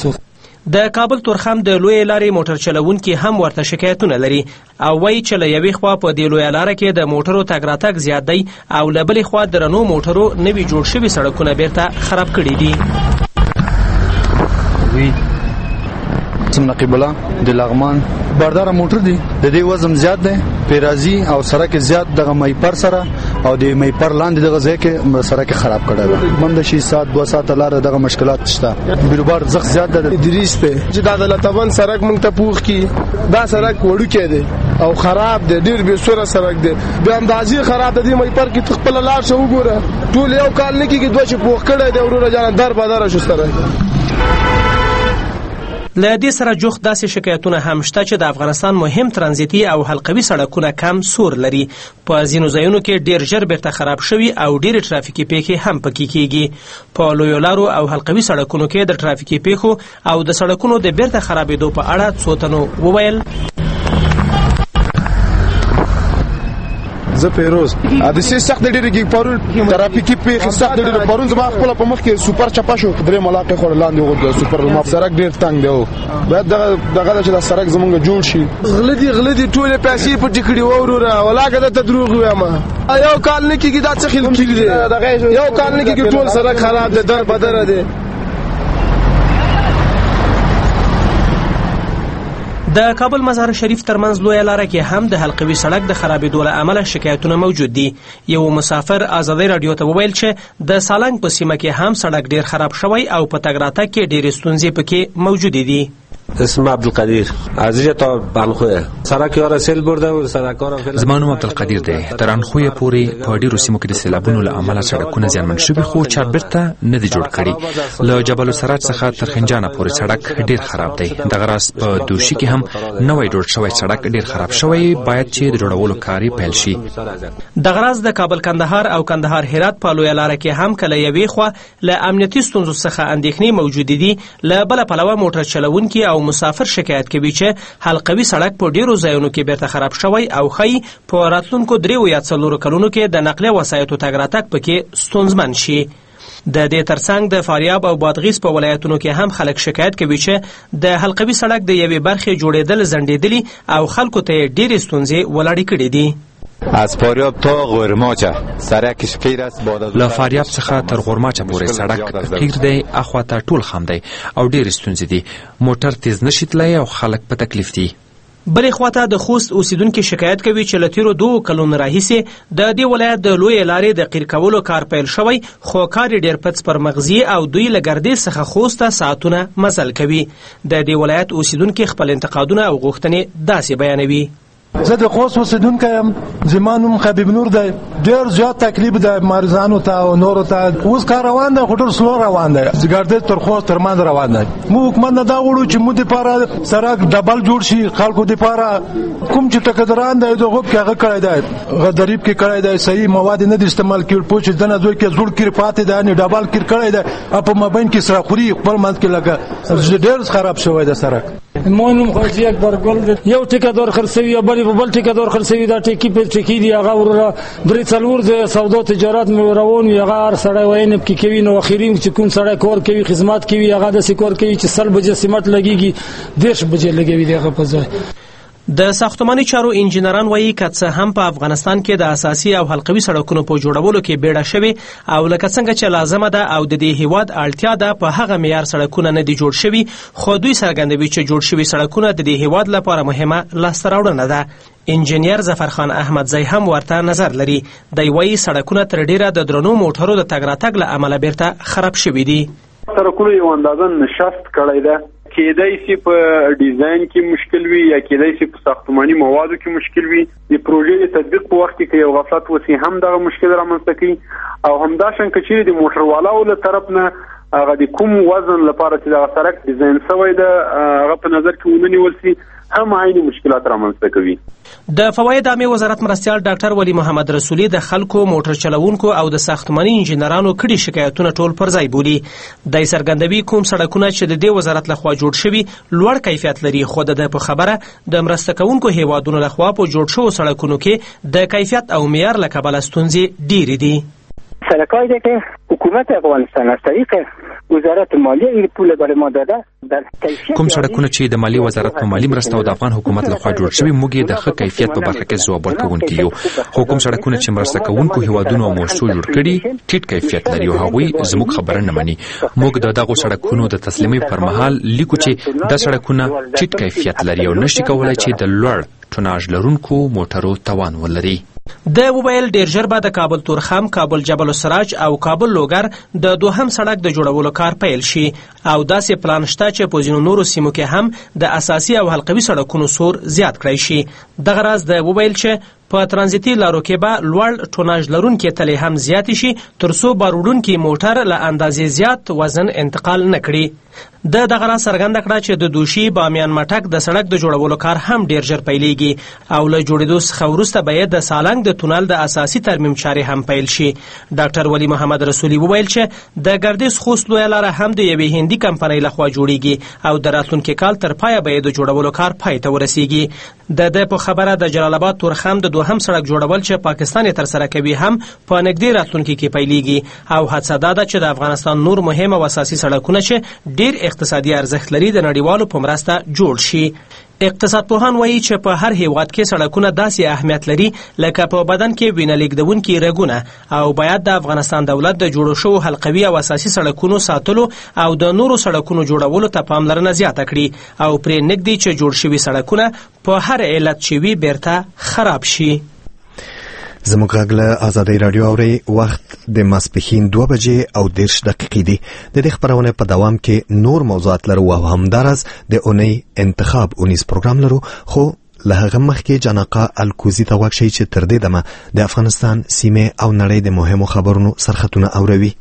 د کابل تورخم د لوی لارې موټر چلوونکي هم ورته شکایتونه لري او وایي چې له یوې خوا په دې لویه لاره کې د موټرو تګ راتګ زیات دی او له بلې خوا د رنو موټرو نوي جوړ شوي سړکونه بیرته خراب کړي دي. اسم نقیب الله د لغمان بردار موټر دی د دې وزن زیات دی پیرازي او سړک زیات دغه میپر سره او د میپر لاندې دغه ځای کې سړک خراب کړی دی بند شي سات 2 ساعت لاره دغه مشکلات شته بیروبار زخ زیات د ادریس په چې د عدالتبان سړک مونږ ته پوښ کی دا سړک وړو کې دی او خراب دی ډیر به سوره سړک دی به اندازي خراب دی میپر کې خپل لار شو وګوره ټول یو کال نه کېږي دوه چې پوښ کړی دی ورونه جان در بازار شو سره. له دې سره جوخت داسې شکایتونه هم شته چې د افغانستان مهم ترانزیتي او حلقوي سړکونه کم سور لري په ځینو ځایونو کې ډیر ژر بیرته خراب شوي او ډیر ترافیکي پیښې هم پکې کیږي. په لویو لارو او حلقوي سړکونو کې د ترافیکي پیښو او د سړکونو د بیرته خرابېدو په اړه څو تنو وویل. زه پیروز د سي سخت ډېرې پرون ترافیکي پیښې سخت ډېرې پرون زما خپل په مخ کې سوپر چپا شو درې ملاقات خور لاندې وګورم سوپر ما سړک ډېر تنگ دی باید دغه چې د سړک زمونږ جوړ شي غلدي ټوله پیسې په ټیکړي وروره ولاګه د دروغ وایم یو کال نه کیږي دا څه خل کیږي یو کال نه کیږي ټول سړک خراب دی در بدر دی. د کابل مزار شریف ترمنځ لویه لاره کې هم د حلقوي سړک د خرابېدو له امله شکایتونه موجود دي. یو مسافر آزادۍ راډیو ته وویل چې د سالنګ په سیمه کې هم سړک ډیر خراب شوی او په تګ راتګ کې ډېرې ستونزې پکې موجودې دي. اسم عبدالقدیر از تا بنخوی سرک یاره سیل برده و سرکارا زما نوم عبدالقدیر دی. تر انخوی پورې په ډیرو سیمو کې د سیلابونو له امله سړکونه زیانمن شوي خو چا بیرته نه دي جوړ کړي. له جبل السراج څخه تر خنجانه پورې سړک ډیر خراب دی. دغه راز په دوشي کې هم نوی جوړ شوی سړک ډیر خراب شوی باید چې د جوړولو کار پیل شي. دغه راز د کابل کندهار او کندهار هرات په لویه لاره کې هم کله یوې خوا له امنیتي ستونزو څخه اندېښنې موجودې دي له بله پلوه موټر چلوونکي او مسافر شکایت کوي چې حلقوي سړک په ډیرو ځایونو کې بیرته خراب شوی او ښایي په راتلونکو 3 یا 4 کلونو کې د نقلیه وسایطو تګ راتګ پکې ستونزمن شي. د دې ترڅنګ د فاریاب او بادغیس په ولایتونو کې هم خلک شکایت کوي چې د حلقوي سړک د یوې برخې جوړېدل ځنډېدلي او خلکو ته ډېرې ستونزې ولاړې کړې دي. از فاریاب تا غورماچه سړکش قیر است له فاریاب څخه تر غورماچه پورې سړک قیر دی اخوا ته ټول خام دی او ډېرې ستونزې دي. موټر تیز نشي تللی او خلک په تکلیف دي. بلې خواته د خوست اوسیدونکي شکایت کوي چې له تیرو 2 کلونو راهیسې د دې ولایت د لویې لارې د قیر کولو کار پیل شوی خو کار یې ډېر پڅ پر مغزي او دوی له ګردې څخه خوست ته ساعتونه مزل کوي. د دې ولایت اوسیدونکي خپل انتقادونه او غوښتنې داسې بیانوي. زه د خوست اوسیدونکی یم. زما نوم حبیب نور دی. ډېر زیات تکلیف دی مریضانو ته او نورو ته. اوس کار روان دی خو ډېر سلو روان دی. ګردې تر خوست ترمنځ روان دی. موږ حکومت نه دا غواړو چې موږ دپاره سړک ډبل جوړ شي. خلکو دپاره کوم چې ټکدران دی د غوب کې هغه کړی دی غدریب کې کړی دی صحیح مواد نه دي استعمال کړي پوه چې دنه دوی کې زوړ کړي پاتې دی یعنې ډبل کړي کړی دی په مابین کې سره خوري خپل منځ کې لکه ډېر خراب شوی دی سړک. مو نوم خاجي اکبر ګل دی. یو ټیکدار خرڅوي بل په بل ټیکدار خرڅوي دا ټیکی په ټیکی دی هغه ورته 3-4 د سودا تجارت مې روان وي هغه هر سړی ویني کې کوي نو اخیرین چې کوم سړی کور کوي خدمات کوي هغه د سکور کوي چې 100 بجې سیمټ لګيږي 10 بجې لګوي دغه په ځای. د ساختماني چارو انجینران وایي که څه هم په افغانستان کې د اساسي او حلقوي سړکونو په جوړولو کې بیړه شوې او لکه څنګه چې لازمه ده او د دې هیواد اړتیا ده په هغه معیار سړکونه نه دي جوړ شوي خو دوی څرګندوي چې جوړ شوي سړکونه د دې هیواد لپاره مهمه لاسته راوړنه ده. انجینیر ظفرخان احمدزی هم ورته نظر لري. دی وایي سړکونه تر ډیره د درنو موټرو د تګ راتګ له امله بیرته خراب شوي دي. سړکونو یو اندازه نشست کړی ده. کېدای شي په ډیزاین کې مشکل وي یا کېدای شي په ساختماني موادو کې مشکل وي. د پروژې د تطبیق په وخت کې یو غفلت وسی هم دغه مشکل رامنځته کوي او همداشان کچې د موټر والاو له طرف نه هغه د کوم وزن لپاره چې دغه سړک ډیزاین شوی ده هغه په نظر کې ونیول شي هم عیني مشکلات رامنځته کوي. د فواید عامه وزارت مرستیال ډاکټر ولی محمد رسولي د خلکو موټر چلوونکو او د ساختماني انجینرانو کړي شکایتونه ټول پر ځای بولي. د څرګندوي کوم سړکونه چې د دې وزارت لخوا جوړ شوي لوړ کیفیت لري خو د په خبره د مرسته کوونکو هیوادونو لخوا په جوړ شوو سړکونو کې د کیفیت او معیار له کبله ستونزې ډېرې دي. سرکایی ده که حکومت افغانستان از طریق وزارت مالیه این پول برای ما داده در کیفیت کوم سړکونه چې د مالی وزارت په مالی مرسته او د افغان حکومت لخوا جوړ شوي موږ د ښه کیفیت په برخه کې ځواب ورکوونکي یو. خو کوم سړکونه چې مرسته کوونکو هیوادونو او مؤسسو جوړ کړي ټیټ کیفیت لري او هغوی زموږ خبره نه مني. موږ د دغو سړکونو د تسلیمي پر مهال لیکو چې دا سړکونه ټیټ کیفیت لري او نشي کولای چې د لوړ ټوناژ لرونکو موټرو توان ولري. د موبایل ډیر ژر به د کابل تورخم، کابل جبل السراج او کابل لوګر د دوهم سړک د جوړولو کار پیل شي او داسې پلان شته چې په ځینو نورو سیمو کې هم د اساسي او حلقوي سړکونو سور زیات کړی شي. دغه راز د موبایل چې په ترانزیتي لارو کې به لوړ ټوناژ لرونکي تلې هم زیات شي ترڅو باروړونکي موټر له اندازې زیات وزن انتقال نه کړي. د دغه راز څرګنده کړه چې د دوشي بامیان مټک د سړک د جوړولو کار هم ډیر ژر پیلیږي او له جوړېدو څخه وروسته به د سالنګ د تونل د اساسي ترمیم چارې هم پیل شي. ډاکټر ولی محمد رسولي وویل چې د ګردیز خوست لویه لاره هم د یوې هندي کمپنۍ لخوا جوړیږي او د راتلونکي کال تر پایه به د جوړولو کار پای ته ورسیږي. د په خبره د جلال آباد تورخم د دوهم سړک جوړول چې پاکستان یې ترسره کوي هم په نږدې راتلونکي کې پیلېږي او حادثه دا ده چې د افغانستان نور مهم او اساسي سړکونه چې ډېر اقتصادي ارزښت لري د نړیوالو په مرسته جوړ شي. اقتصاد پوهان وایي چې په هر هیواد کې سړکونه داسې اهمیت لري لکه په بدن کې وینه لیږدونکي رګونه او باید د افغانستان دولت د جوړو شوو حلقوي او اساسي سړکونو ساتلو او د نورو سړکونو جوړولو ته پاملرنه زیاته کړي او پرې نږدې چې جوړ شوي سړکونه په هر علت چې وي بیرته خراب شي. زموږ غږ له آزادۍ راډیو اورئ. وخت د ماسپښین 2:30 دی. د دې خبرونه په دوام کې نور موضوعات لرو او همدارس د اونۍ انتخاب اونیز پروګرام لرو، خو له هغه مخکې جناقه الکوزي ته واک شي چې تر دې دمه د افغانستان سیمه او نړۍ د مهمو خبرونو سرخطونه اوروي.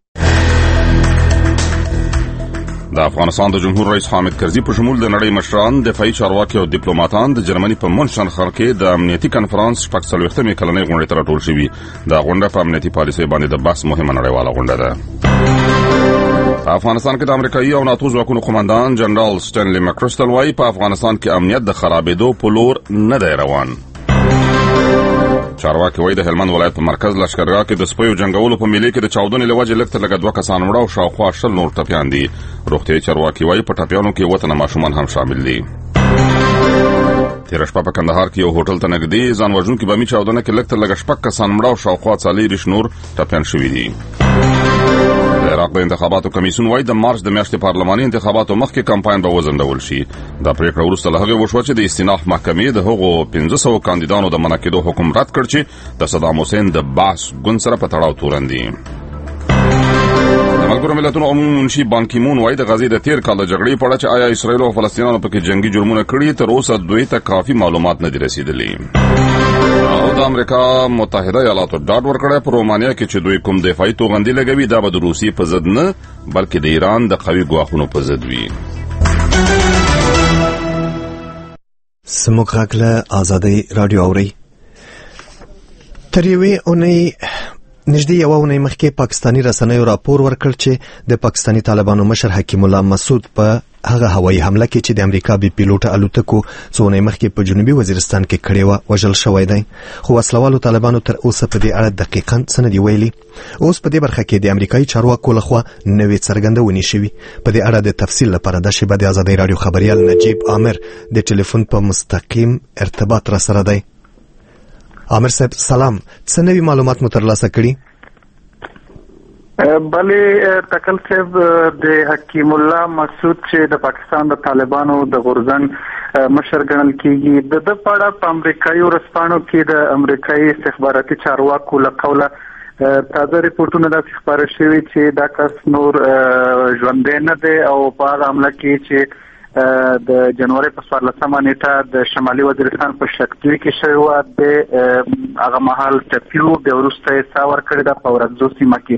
د افغانستان د جمهور رئیس حامد کرزي په شمول د نړۍ مشران، دفاعي چارواکي او ډیپلوماټان د جرمني په مونشن ښار کې د امنیتي کنفرانس 40مې کلنۍ غونډې ته راټول شوي. دا غونډه په امنیتي پالیسۍ باندې د بحث مهمه نړیواله غونډه ده. په افغانستان کې د امریکایي او ناتو ځواکونو قومندان جنرال سټنلی مکرسټل وایي په افغانستان کې امنیت د خرابېدو په لور نه دی روان. چارواکي وایي د هلمند ولایت په مرکز لښکرګاه کې د سپیو جنګولو په میلې کې د چاودنې له وجې لږ تر لږه 2 کسان مړه او شاوخوا 60 نور ټپیان دي. روغتیایي چارواکي وایي په ټپیانو کې 7 تنه ماشومان هم شامل دي. تېره شپه په کندهار کې یو هوټل ته نږدې ځان وژونکي بمي چاودنه کې لږ تر لږه 6 کسان مړه او شاوخوا 40 نور ټپیان شوي دي. د عراق د انتخاباتو کمیسیون وایي د مارچ د میاشتې پارلماني انتخاباتو مخکې کمپاین به وځنډول شي. دا پریکړه وروسته له هغې وشوه چې د استیناف محکمې د هغو 1500 کاندیدانو د منع کېدو حکم رد کړ چې د صدام حسین د بحث ګوند سره په تړاو تورن دي. د ملګرو ملتونو عمومي منشي بان کی مون وایي د غزې د تیر کال د جګړې په اړه چې آیا اسرائیل او فلسطینیانو پکې جنگي جرمونه کړي تر اوسه دوی ته کافي معلومات نه دي رسیدلي. او د امریکا متحده ایالاتو ډاډ ورکړی په رومانیا کې چې دوی کوم دفاعي توغندي لګوي دا به د روسیې په ضد نه بلکې د ایران د قوي ګواښونو په ضد وي. زموږ غږ له آزادۍ راډیو اورئ. تر یوې اونۍ نږدې یوه اونۍ مخکې پاکستاني رسنیو راپور ورکړ چې د پاکستاني طالبانو مشر حکیم الله مسعود په هغه هوایي حمله کې چې د امریکا بي پیلوټ الوتکو څو اونۍ مخکې په جنوبي وزیرستان کې کړې وه وژل شوی دی. خو وسلوالو طالبانو تر اوسه په دې اړه دقیقاً څه نه دي ویلي. اوس په دې برخه کې د امریکایي چارواکو لخوا نوې څرګندونې شوي. په دې اړه د تفصیل لپاره د شیبه د آزادۍ راډیو خبریال نجیب عامر د ټلیفون په مستقیم ارتباط را سره دی. عامر صاحب سلام، څه نوي معلومات مو ترلاسه کړي؟ بلې تکل صاحب د حکیم الله مسعود چې د پاکستان د طالبانو د غورځنګ مشر ګڼل کېږي د په اړه په امریکایي ورځپاڼو کې د امریکایي استخباراتي چارواکو له قوله تازه ریپورټونه داسې خپاره شوي چې دا کس نور ژوندی نه دی او په هغه حمله کې چې د جنوري په 14مه نیټه د شمالي وزیرستان په شکتوي کې شوی و د هغه مهال ټپیو بیا وروسته یې ساه ورکړې ده په ورکزو سیمه کې.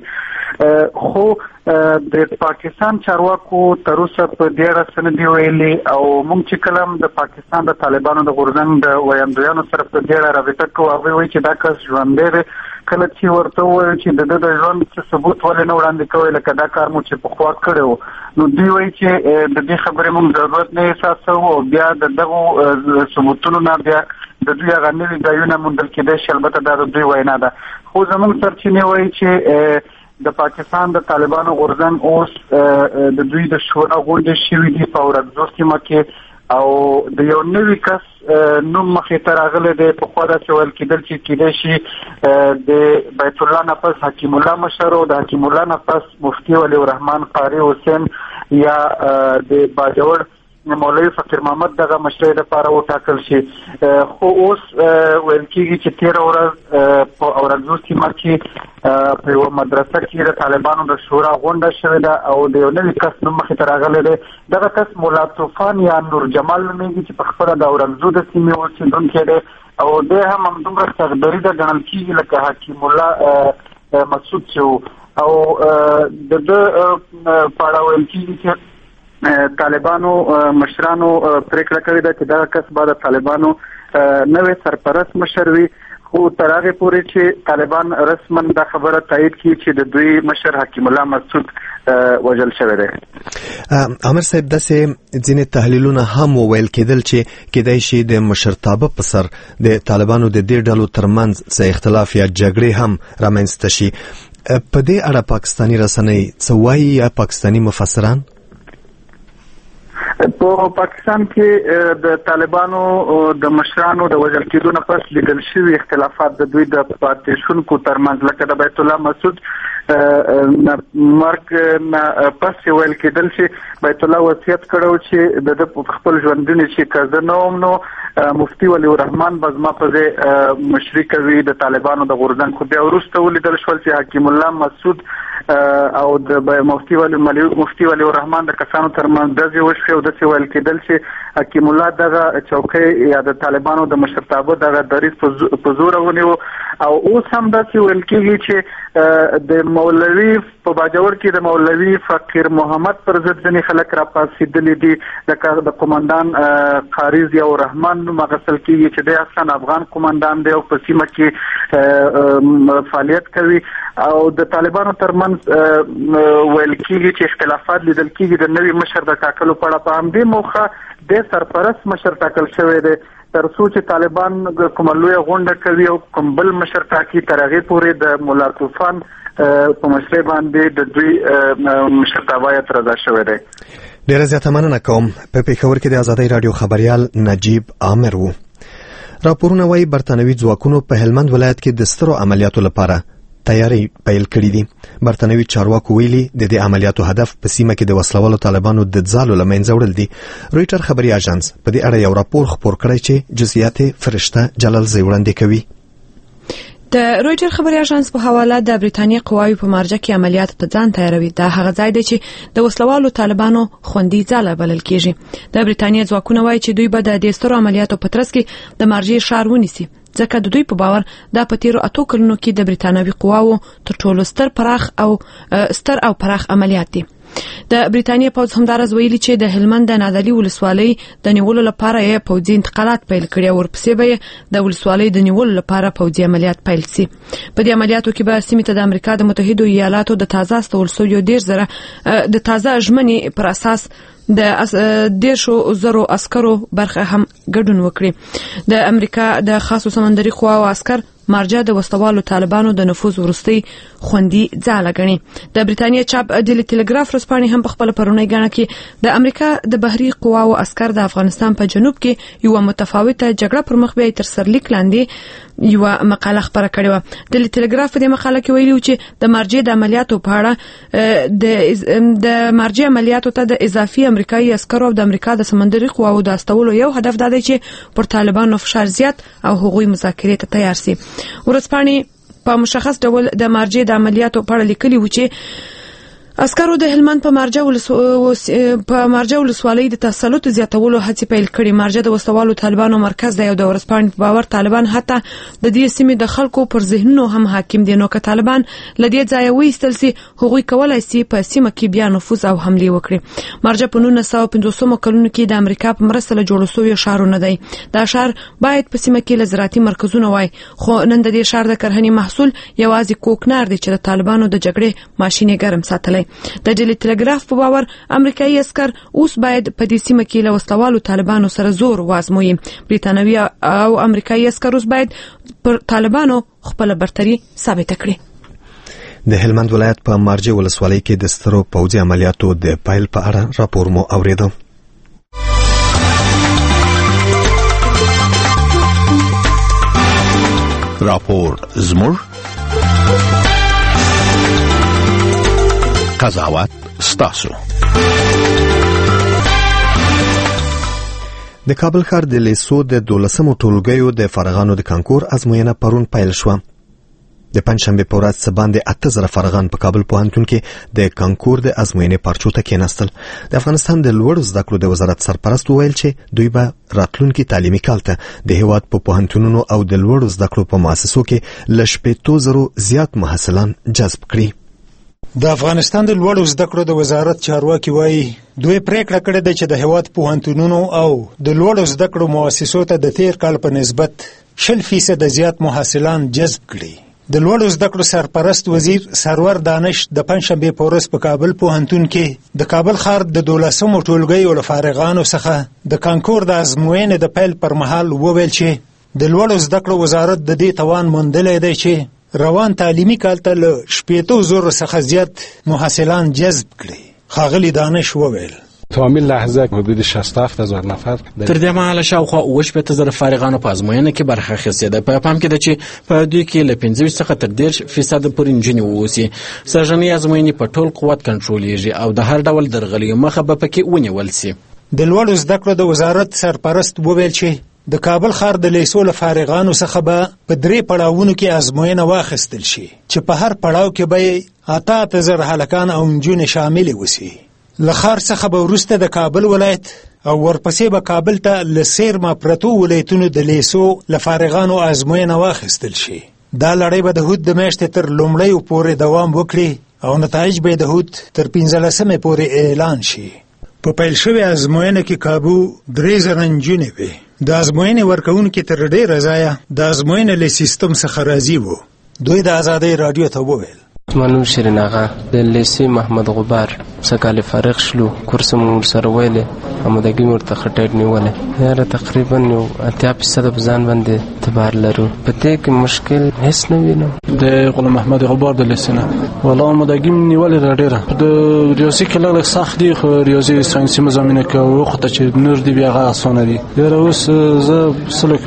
خو د پاکستان چارواکو تر اوسه په دې اړه څه نه دي ویلي او موږ چې کله د پاکستان د طالبانو د غورځنګ د ویاندویانو سره په دې اړه رابطه کوو هغوی وایي چې دا کس ژوندی دی. کله چې ورته وویل چې د ده د ژوند څه ثبوت ولې نه وړاندې کوئ لکه دا کار مو چې پخوا کړی و، نو دوی وایي چې د دې خبرې موږ ضرورت نه احساسوو او بیا د دغو ثبوتونو نه بیا د دوی هغه نوي ځایونه موندل کېدای شي. البته دا د دوی وینا ده. خو زموږ سرچینې وایي چې د پاکستان د طالبانو غورځنګ اوس د دوی د شورا غونډې شوي دي په ورکزو سیمه کې او د یو نوي کس نوم مخې ته راغلی دی. پخوا داسې ویل کېدل چې کېدای شي د بیت الله نه پس حکیم الله مشر او د حکیم الله نه پس مفتي ولی الرحمن قاري حسین یا د باجوړ مولوي فقیر محمد دغه مشرۍ لپاره وټاکل شي. خو اوس ویل کېږي چې 13 ورځ په اورکزو سیمه کې په یوه مدرسه کې د طالبانو د شورا غونډه شوې ده او د یو نوي کس نوم مخې ته راغلی دی. دغه کس مولا طوفان یا نور جمال نومېږي چې په خپله د اورکزو د سیمې اوسېدونکی دی او دی هم همدومره سردري ده ګڼل کېږي لکه حکیم الله مسعود چې و او د ده په اړه ویل کېږي چې طالبانو مشرانو پریکړه کړې ده چې دا کس به د طالبانو نوې سرپرست مشر وي. خو تر هغې پورې چې طالبان رسما دا خبره تایید کړي چې د دوی مشر حکیم الله مسعود وژل شوی دی. عامر صاحب داسې ځینې تحلیلونه هم وویل کېدل چې کېدای شي د مشرتابه په سر د طالبانو د دې ډلو ترمنځ څه اختلاف یا جګړې هم رامنځته شي. په دې اړه پاکستاني رسنۍ څه وایي یا پاکستاني مفسران؟ په پاکستان کې د طالبانو د مشرانو د وژل کېدو نه پس لیدل شوي اختلافات د دوی د پاتې شونکو ترمنځ لکه د بیت الله مسعود مرګ نه پس ویل کېدل چې بیت الله وصیت کړو چې د خپل ژوندونی چې کزه نوم نو مفتی ولی الرحمن بزما په مشري کوي د طالبانو د غورځنګ. خو بیا وروسته ولیدل شول چې حکیم الله مسعود او د مفتی ولی الرحمن د کسانو ترمنځ دغه وشو د څه ویل کېدل چې حکیم الله دغه چوکۍ یا د طالبانو د مشرتابه دغه دریس په زور ونیو او اوس هم داسې ویل کېږي چې د مولوي په باجوړ کې د مولوي فقیر محمد پر ضد ځینې خلک را پاسېدلي دي. د قومندان قاری ضیاء الرحمن مغسل کېږي چې د اصلا افغان قومندان دی او په سیمه کې فعالیت کوي او د طالبانو ترمنځ ویل کېږي چې اختلافات لیدل کېږي د نوي مشر د ټاکلو په اړه. په همدې موخه د سرپرست مشر ټاکل شوی دی تر څو چې طالبان کومه لویه غونډه کوي او کوم بل مشر ټاکي تر هغې پورې د مولا طوفان په مشرۍ باندې د دوی مشرتابه رضا شوی دی. ډېره زیاته مننه کوم. په پېښور کې د ازادۍ راډیو خبریال نجیب عامر و. راپورونه وايي برتانوي ځواکونو په هلمند ولایت کې د سترو عملیاتو لپاره تیاری پیل کړی دي. برتانوي چارواکو ویلي د دې عملیاتو هدف په سیمه کې د وسلوالو طالبانو د ځالو له منځه وړل دي. رویټر خبري اژانس په دې اړه یو راپور خپور کړی چې جزئیات فرشته جلالزی وړاندې کوي. د رویټر خبري اژانس په حواله د بریتانیا قواوی په مارجه کې عملیات ته ځان تیاروي. دا هغه ځای دی چې د وسلوالو طالبانو خوندي ځاله بلل کیږي. د بریتانیا ځواکونه وایي چې دوی به د دې سترو عملیاتو په ترڅ کې د مارجې ښار ونیسي ځکه د دوی په باور دا په تیرو 8 کلونو کې د بریتانوي قواو تر ټولو ستر او پراخ عملیات دي. د بریتانیا پوځ همدارز ویلي چې د هلمند د نادعلي ولسوالۍ د نیولو لپاره یې پوځي انتقالات پیل کړي او ورپسې به د ولسوالۍ د نیولو لپاره پوځي عملیات پیل شي. په دې عملیاتو کې به سیمې ته د امریکا د متحده ایالاتو د تازه استول شویو 10,000 د تازه ژمنې پر اساس د 10,000 عسکرو برخه هم ګډون وکړي. د امریکا د خاصو سمندري قواو عسكر مارجه د وسلوالو طالبانو د نفوذ ورستي خوندي ځاله غني. د بریتانیا چاپ ډیلی ټلګراف رسپانې هم په خپل پرونی غاڼه کې د امریکا د بحري قواو عسكر د افغانستان په جنوب کې یو متفاوته جګړه پر مخ بیاي تر سرلیک لاندې یو مقاله خبره کړې و. د ټلګراف د مقاله کې ویلي چې د مارجه د عملیاتو په اړه د مارجه عملیاتو ته د اضافي امریکایي عسکرو د امریکا د سمندري قواو د استولو یو هدف دا دی چې پر طالبانو فشار زیات او هغوی مذاکرې ته تیار شي. ورځپاڼې په مشخص ډول د مارجې د عملیاتو په اړه لیکلي و چې عسکرو د هلمند په مارجه ولسوالۍ د تسلط زیاتولو هڅې پیل کړې. مارجه د وسلوالو طالبانو مرکز دی او د ورځپاڼې په باور طالبان حتی د دې سیمې د خلکو پر ذهنونو هم حاکم دي. نو که طالبان له دې ځایه وایستل سي هغوی کولای سي په سیمه کې بیا نفوذ او حملې وکړي. مارجه په 1950 کلونو کې د امریکا په مرسته له جوړ شوی ښارونه دی. دا ښار باید په سیمه کې لزراعتي مرکزونه وای خو نن د دې ښار د کرهنې محصول یوازې کوکنار دی چې د طالبانو د جګړې ماشینې ګرم ساتلی. د ډیلی ټلګراف په باور امریکایي عسكر اوس باید په دې سیمه کې له وسلوالو طالبانو سره زور وازموي. بریتانوي او امریکایي عسكر اوس باید پر طالبانو خپل برتري ثابت کړي. د هلمند ولایت په مارجه ولسوالۍ کې د سترو پوځي عملیاتو د پیل په اړه راپور مو اوریدو. راپور زموږ قضاوت ستاسو. د کابل ښار د لیسو د 12مو ټولګیو د فارغانو د کانکور ازموینه پرون پیل شوه. د پنځشنبه په ورځ باندې 8000 فارغان په کابل پوهنتون کې د کانکور د ازموینې پرچو ته کېناستل. د افغانستان د لوړو زده کړو د وزارت سرپرست ویل چې دوی به راتلونکي تعلیمي کال ته د هیواد په پوهنتونونو او د لوړو زده کړو په مؤسسو کې ل 15,000 زیات محصلان جذب کړي. د افغانستان د لوړو زده کړو د وزارت چارواکي وایي دوی پریکړه کړې ده چې د هیواد پوهنتونونو او د لوړو زده کړو مؤسسو ته د تیر کال په نسبت 20% زیات محصلان جذب کړي. د لوړو زده کړو سرپرست وزیر سرور دانش د پنځشنبې په ورځ په کابل پوهنتون کې د کابل ښار د 12مو ټولګیو له فارغانو څخه د کانکور د ازموینې د پیل پر مهال وویل چې د لوړو زده کړو وزارت د دې توان موندلی دی چې روان تعلیمي کال ته له 80,000 څخه زیات محصلان جذب کړي. ښاغلي دانش وویل تا همین لحظه حدود 67,000 نفر تر دې مهاله شاوخوا 80,000 فارغانو په ازموینه کې برخه اخیستې ده. په پام کې ده چې په دوی کې له 25 څخه تر 30% پورې نجونې واوسي. سږنۍ ازموینې په ټول قوت کنټرولېږي او د هر ډول درغلیو مخه به پکې ونیول سي. د لوړو زده کړو د وزارت سرپرست وویل چې د کابل ښار د لیسو له فارغانو څخه به په 3 پړاوونو کې ازموینه واخیستل شي چې په هر پړاو کې به 8,000 هلکان او نجونې شاملې وسي. له ښار څخه به وروسته د کابل ولایت او ورپسې به کابل ته له سیرما پرتو ولایتونو د لیسو له فارغانو ازموینه واخیستل شي. دا لړۍ به د هود د میاشتې تر لومړیو پورې دوام وکړي او نتایج به د هود تر 15مې پورې اعلان شي. په پیل شوې ازموینه کې کابو 3,000 نجونې وې. د ازموینې ورکوونکي تر ډېره ځایه د ازموینې له سیستم څخه راضي وو. دوی د آزادۍ راډیو ته وویل منو شیرین آغا د لیسې محمد غبار سکاله فارغ شلو کورس مو سره ویلې امدګي ورته خټټ نیولې یاره تقریبا 80% په ځان باندې اعتبار لرو. په دې کې مشکل هیڅ نه وینم. د غلام محمد غبار د لیسې نه والله امدګي نیولې ډېره د ریاضي کې لږ سخت دي خو ریاضي ساينسي مضامین کې وخت چې نور دی بیا اسانه دي. یاره اوس زه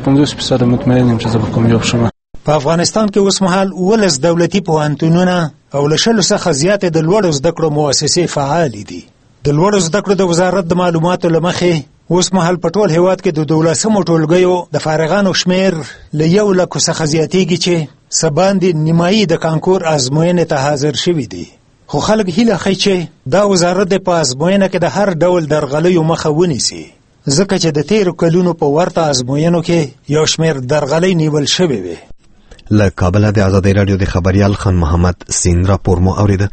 50% مطمئن یم چې زه به کامیاب شم. په افغانستان کې اوس مهال 12 دولتي پوهنتونونه او له 100 څخه زیاتې د لوړو زده کړو مؤسسې فعالې دي. د لوړو زده کړو د وزارت د معلوماتو له مخې اوس مهال په ټول هیواد کې د 12مو ټولګیو د فارغانو شمیر له 100,000 څخه زیاتېږي چې څه باندې نیمایي د کانکور ازموینې ته حاضر شوي دي. خو خلک هیله ښیي چې دا وزارت په ازموینه کې د هر ډول درغلیو مخه ونیسي ځکه چې د تیرو کلونو په ورته ازموینو کې یو شمیر درغلۍ نیول شوې وي. له کابل د آزادۍ راډیو د خبريال خان محمد سین راپور مو اوریده.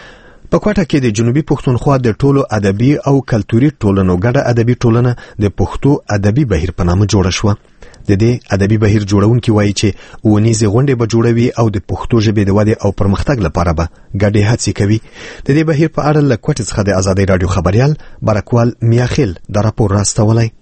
په کوټه کې د جنوبي پښتونخوا د ټولو ادبي او کلتوري ټولنو ګډه ادبي ټولنه د پښتو ادبي بهیر په نامه جوړه شوه. د دې ادبي بهیر جوړونکي وایي چې ونیزې غونډې به جوړوي او د پښتو ژبې د ودې او پرمختګ لپاره به ګډې هڅې کوي. د دې بهیر په اړه له کوټې څخه د آزادۍ راډیو خبريال برکوال میاخیل د راپور راستولی.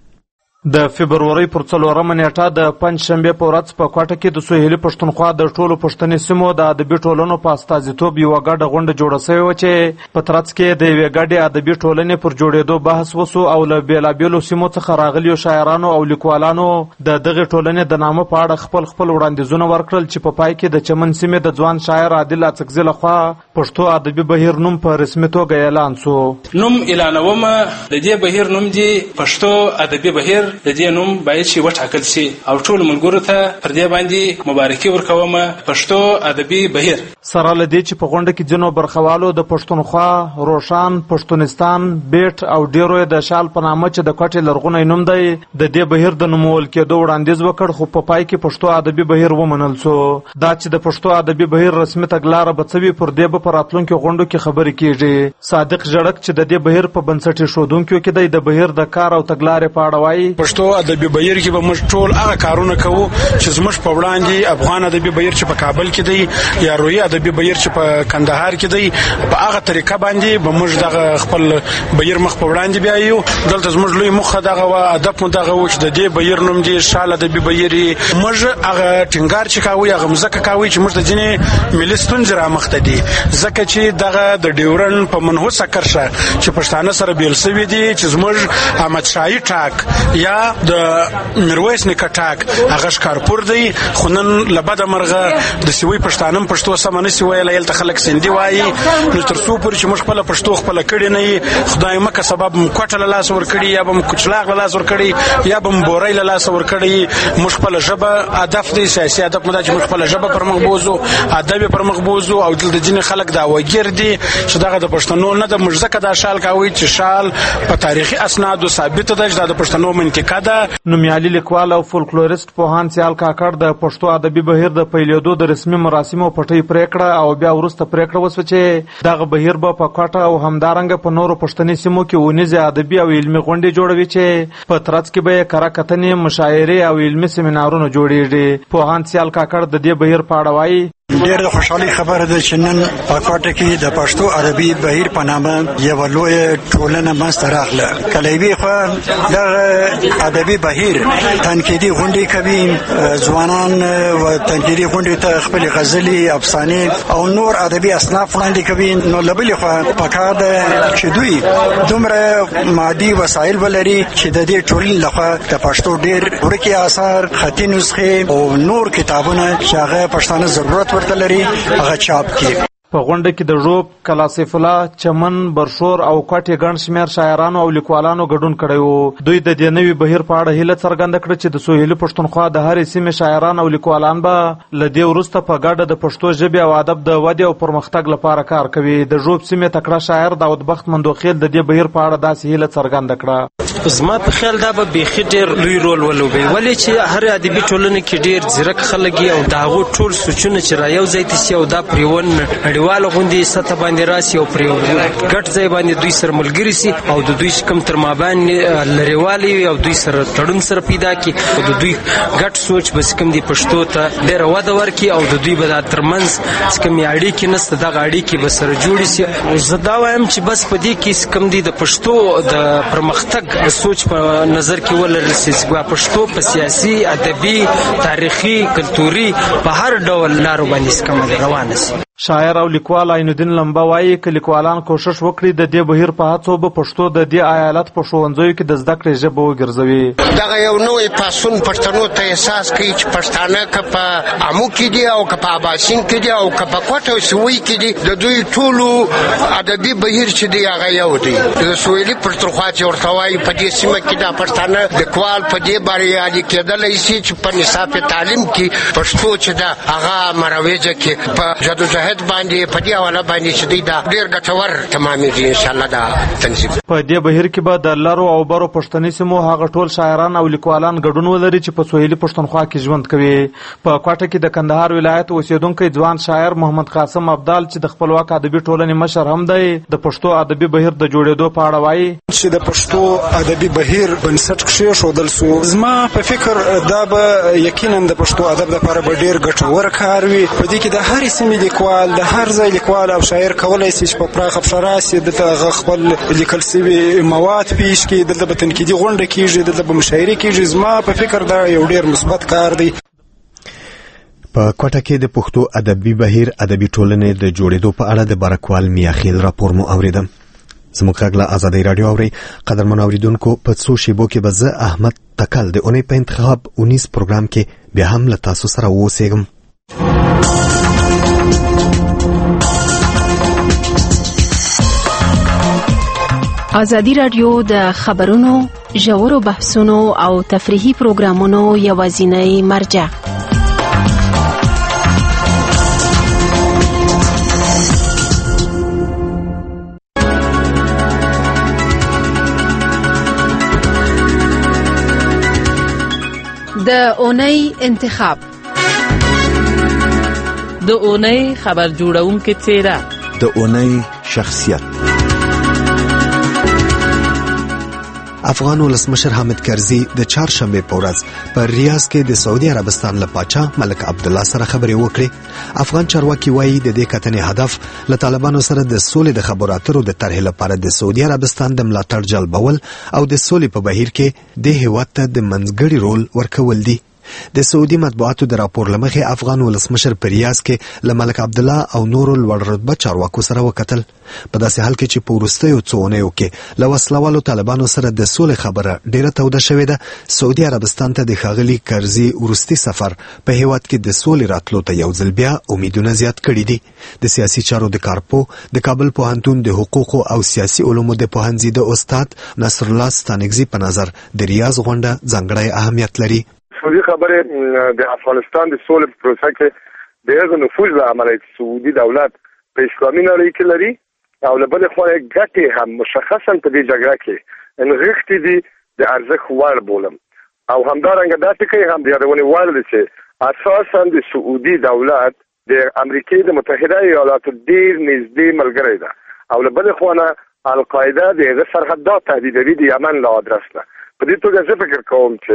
د فبرورۍ پر 4مه نیټه د پنځشنبې په ورځ په کوټه کې د سوهیلي پښتونخوا د ټولو پښتني سیمو د ادبي ټولنو په استازیتوب یوه ګډه غونډه جوړه شوې وه چې په ترڅ کې د یوې ګډې ادبي ټولنې پر جوړېدو بحث وسو او له بېلابېلو سیمو څخه راغلیو شاعرانو او لیکوالانو د دغې ټولنې د نامه په اړه خپل وړاندیزونه ورکړل چې په پای کې د چمن سیمې د ځوان شاعر عادل اڅکزي لخوا پښتو ادبي بهیر نوم په رسمي توګه اعلان سو. نوم اعلانومه د دې بهیر نوم دی پښتو ادبي بهیر. د دې نوم باید چې وټاکل شي او ټول ملګرو ته پر دې باندې مبارکي ورکوم. پښتو ادبي بهیر سره لدې چې په غونډه کې ځینو برخوالو د پښتونخوا، روشان، پښتونستان، بیټ او ډیرو د شال په نامه چې د کوټې لرغونی نوم دی د دې بهیر د نومول کېدو وړاندیز وکړ، خو په پای کې پښتو ادبي بهیر ومنل شو. دا چې د پښتو ادبي بهیر رسمي تګلاره به څه وي پر دې به په راتلونکو غونډو کې خبرې کیږي. صادق ژړک چې د دې بهیر په بنسټ ایښودونکو کې دی د بهیر د کار او تګلارې په اړه وایي. پښتو ادبي بهیر کې به موږ ټول هغه کارونه کوو چې زموږ په وړاندې افغان ادبي بهیر چې په کابل کې دی یا روي ادبي بهیر چې په کندهار کې دی په هغه طریقه باندې به موږ دغه خپل بهیر مخ په وړاندې بیایو. دلته زموږ لوی مخه دغه و ادب مو دغه و چې د دې بهیر نوم دی شال ادبي بهیر. موږ هغه ټینګار چې کوي هغه مزکه کوي چې موږ د ځینې ملي ستونزې را مخته دي ځکه چې دغه د ډیورن په منحوسه کرښه چې پښتانه سره بیل شوي دي چې زموږ احمد شاهي ټاک یا د میرویس نیکه ټاک هغه ښکارپور دی، خو نن له بده مرغه د سوي پښتانه پښتو سمه نشي ویلی، هلته خلک سندي وایي. نو تر څو پورې چې موږ خپله پښتو خپله کړې نه یي خدای مکه سبب م کوټه له لاسه ورکړي یا به م کوچلاغ له لاسه ورکړي یا به م بورۍ له لاسه ورکړي. موږ خپله ژبه هدف دی، سیاسي هدف مو دا چې موږ خپله ژبه پر مخ بوځو، ادب یې پر مخ بوځو. او دلته ځینې خلک دعوګیر دي چې دغه د پښتنو نه ده. موږ ځکه دا شال کوي چې شال په تاریخي اسنادو ثابته ده چې دا د پښتنو منطقه ده. نومیالي لیکوال او فولکلوریست پوهان سیال کاکړ د پښتو ادبي بهیر د پیلېدو د رسمي مراسمو پټۍ پرېکړه او بیا وروسته پرېکړه وسوه چې دغه بهیر به په کوټه او همدارنګه په نورو پښتني سیمو کې ونیزې ادبي او علمي غونډې جوړوي چې په ترڅ کې به یې کره کتنې، مشاعرې او علمي سیمینارونه جوړېږي. پوهان سیال کاکړ د دې بهیر په اړه وایي. ډېر د خوشحالۍ خبره ده چې نن په کوټه کې د پښتو ادبي بهیر په نامه یوه لویه ټولنه منځته راغله. کله یوې خوا دغه ادبي بهیر تنقیدي غونډې کوي، ځوانان و تنقیدي غونډې ته خپلې غزلې، افسانې او نور ادبي اصناف وړاندې کوي. نو له بلې خوا پکار ده چې دوی دومره مادي وسایل ولري چې د دې ټولنې لخوا د پښتو ډېر ورکې آثار، خطي نسخې او نور کتابونه چې هغه پښتانه ضرورت ورته لري هغه چاپ کړي. په غونډه کې د ژوب، کلاسیف الله، چمن، برشور او کوټې ګڼ شمېر شاعرانو او لیکوالانو ګډون کړی و. دوی د دې نوي بهیر په اړه هیله څرګنده کړه چې د سوهیلي پښتونخوا د هرې سیمې شاعران او لیکوالان به له دې وروسته په ګډه د پښتو ژبې او ادب د ودې او پرمختګ لپاره کار کوي. د ژوب سیمې تکړه شاعر داود بخت مندوخیل د دې بهیر په اړه داسې هیله څرګنده کړه. زما په خیال دا به بیخي ډېر لوی رول ولوبوي، ولې چې هر ادبي ټولنه کې ډېر ځیرک خلک او د هغو ټول سوچونه چې را یو ځای ته سي او دا پرې نړیواله غوندې سطح باندې راسي او پرې ګډ ځای باندې دوی سره ملګري سي او د دوی کوم تر مابین لرېوالی او دوی سره تړون سره پیدا کړي او د دوی ګډ سوچ بس کوم دی پښتو ته ډېره وده ورکړي او د دوی به دا ترمنځ چې کومې اړیکې نشته دغه اړیکې به سره جوړې سي. زه دا وایم چې بس په دې کې کوم دی د پښتو د پرمختګ سوچ په نظر کې ولرل سي چې پښتو په سیاسي، ادبي، تاریخي، کلتوري په هر ډول لارو باندې کوم روانه سي. شاعر او لیکوال عین الدین لمبا وایي چې لیکوالان کوشش وکړي د دې بهیر په هڅو به پښتو د دې ایالت په ښوونځیو کې د زده کړې ژبه وګرځوي. دغه یو نوې پاسون پښتنو ته احساس کوي چې پښتانه که په عمو کې دي او که په اباسین کې دي او که په کوټه او سوی کې دي، د دوی ټولو ادبي بهیر چې دی هغه یو دی. د سویلي پښتونخوا چې ورته وایي په دې سیمه کې دا پښتانه لیکوال په دې بریالي کېدلی سي چې په نصاب تعلیم کې پښتو چې دا هغه مرویجه کې په جدوجهد باندې په دې حواله باندې چې دی دا ډېر ګټور تمامېږي انشاءالله دا تنظیم. په دې بهیر کې به د لرو او برو پښتني سیمو هغه ټول شاعران او لیکوالان ګډون ولري چې په سوهیلي پښتونخوا کې ژوند کوي. په کوټه کې د کندهار ولایت اوسیدونکی ځوان شاعر محمد قاسم ابدال چې د خپلواک ادبي ټولنې مشر هم دی د پښتو ادبي بهیر د جوړېدو په اړه وایي چې د پښتو ادبي بهیر بنسټ کېښودل سو. زما په فکر دا به یقینا د پښتو ادب لپاره به ډېر ګټور کار وي. په دې کې د هرې سیمې لیکوال، د هر ځای لیکوال او شاعر کولی شي چې په پراخه پښه راسي، دلته خپل لیکل شوي مواد پیش کړي، دلته به تنقیدي غونډه کېږي، دلته به مشاعرې کېږي. زما په فکر دا یو ډېر مثبت کار دی. په کوټه کې د پښتو ادبي بهیر ادبي ټولنې د جوړېدو په اړه د بارکوال میاخیل راپور مو اوریدم. زموږ غږ له آزادۍ راډیو اورئ. قدرمنو اوریدونکو، په څو شیبو کې به زه احمد تکل د اونۍ په انتخاب 19 پروګرام کې بیا هم له تاسو سره اوسېږم. آزادی رادیو د خبرونو، ژورو بحثونو او تفریحي پروګرامونو یوازینۍ مرجع. د اونۍ انتخاب، د اونۍ خبر جوړونکو څیره، د اونۍ شخصیت. افغان ولسمشر حامد کرزي د چهارشنبه په ورځ په ریاض کې د سعودي عربستان له پاچا ملک عبدالله سره خبرې وکړې. افغان چارواکي وایي د دې کتنې هدف له طالبانو سره د سولې د خبرو اترو د طرحې لپاره د سعودي عربستان د ملاتړ جلبول او د سولې په بهیر کې د هیواد ته د منځګړي رول ورکول دي. د سعودي مطبوعاتو د راپور لمخې افغان ولسمشر په ریاض کې له ملک عبدالله او نورو لوړ رتبه چارواکو سره وکتل. په داسې حال کې چې په وروستیو څو اونیو کې له وسلوالو طالبانو سره د سولې خبره ډیره توده شوې ده. سعودي عربستان ته د ښاغلي کرزي وروستي سفر په هیواد کې د سولې راتلو ته یو ځل بیا امیدونه زیات کړي دي. د سیاسي چارو د کارپو د کابل پوهنتون د حقوقو او سیاسي علومو د پوهنځي د استاد نصر الله ستانکزي په نظر د ریاض غونډه ځانګړی اهمیت لري. سعودي خبره د افغانستان د سولې په پروسه کې د هغه نفوذ له امله سعودي دولت په اسلامي نړۍ کې لري او له بلې خوا ګټې هم مشخصا په دې جګړه کې نغښتې دي د ارزښت وړ بولم او همدارنګه دا ټکی هم د یادونې وړ دی چې اساسا د سعودي دولت د امریکای د متحده ایالاتو ډېر نږدې ملګری ده او له بلې خوا نه القاعده د هغه سرحدات تهدیدوي د یمن له ادرس نه. په دې توګه زه فکر کوم چې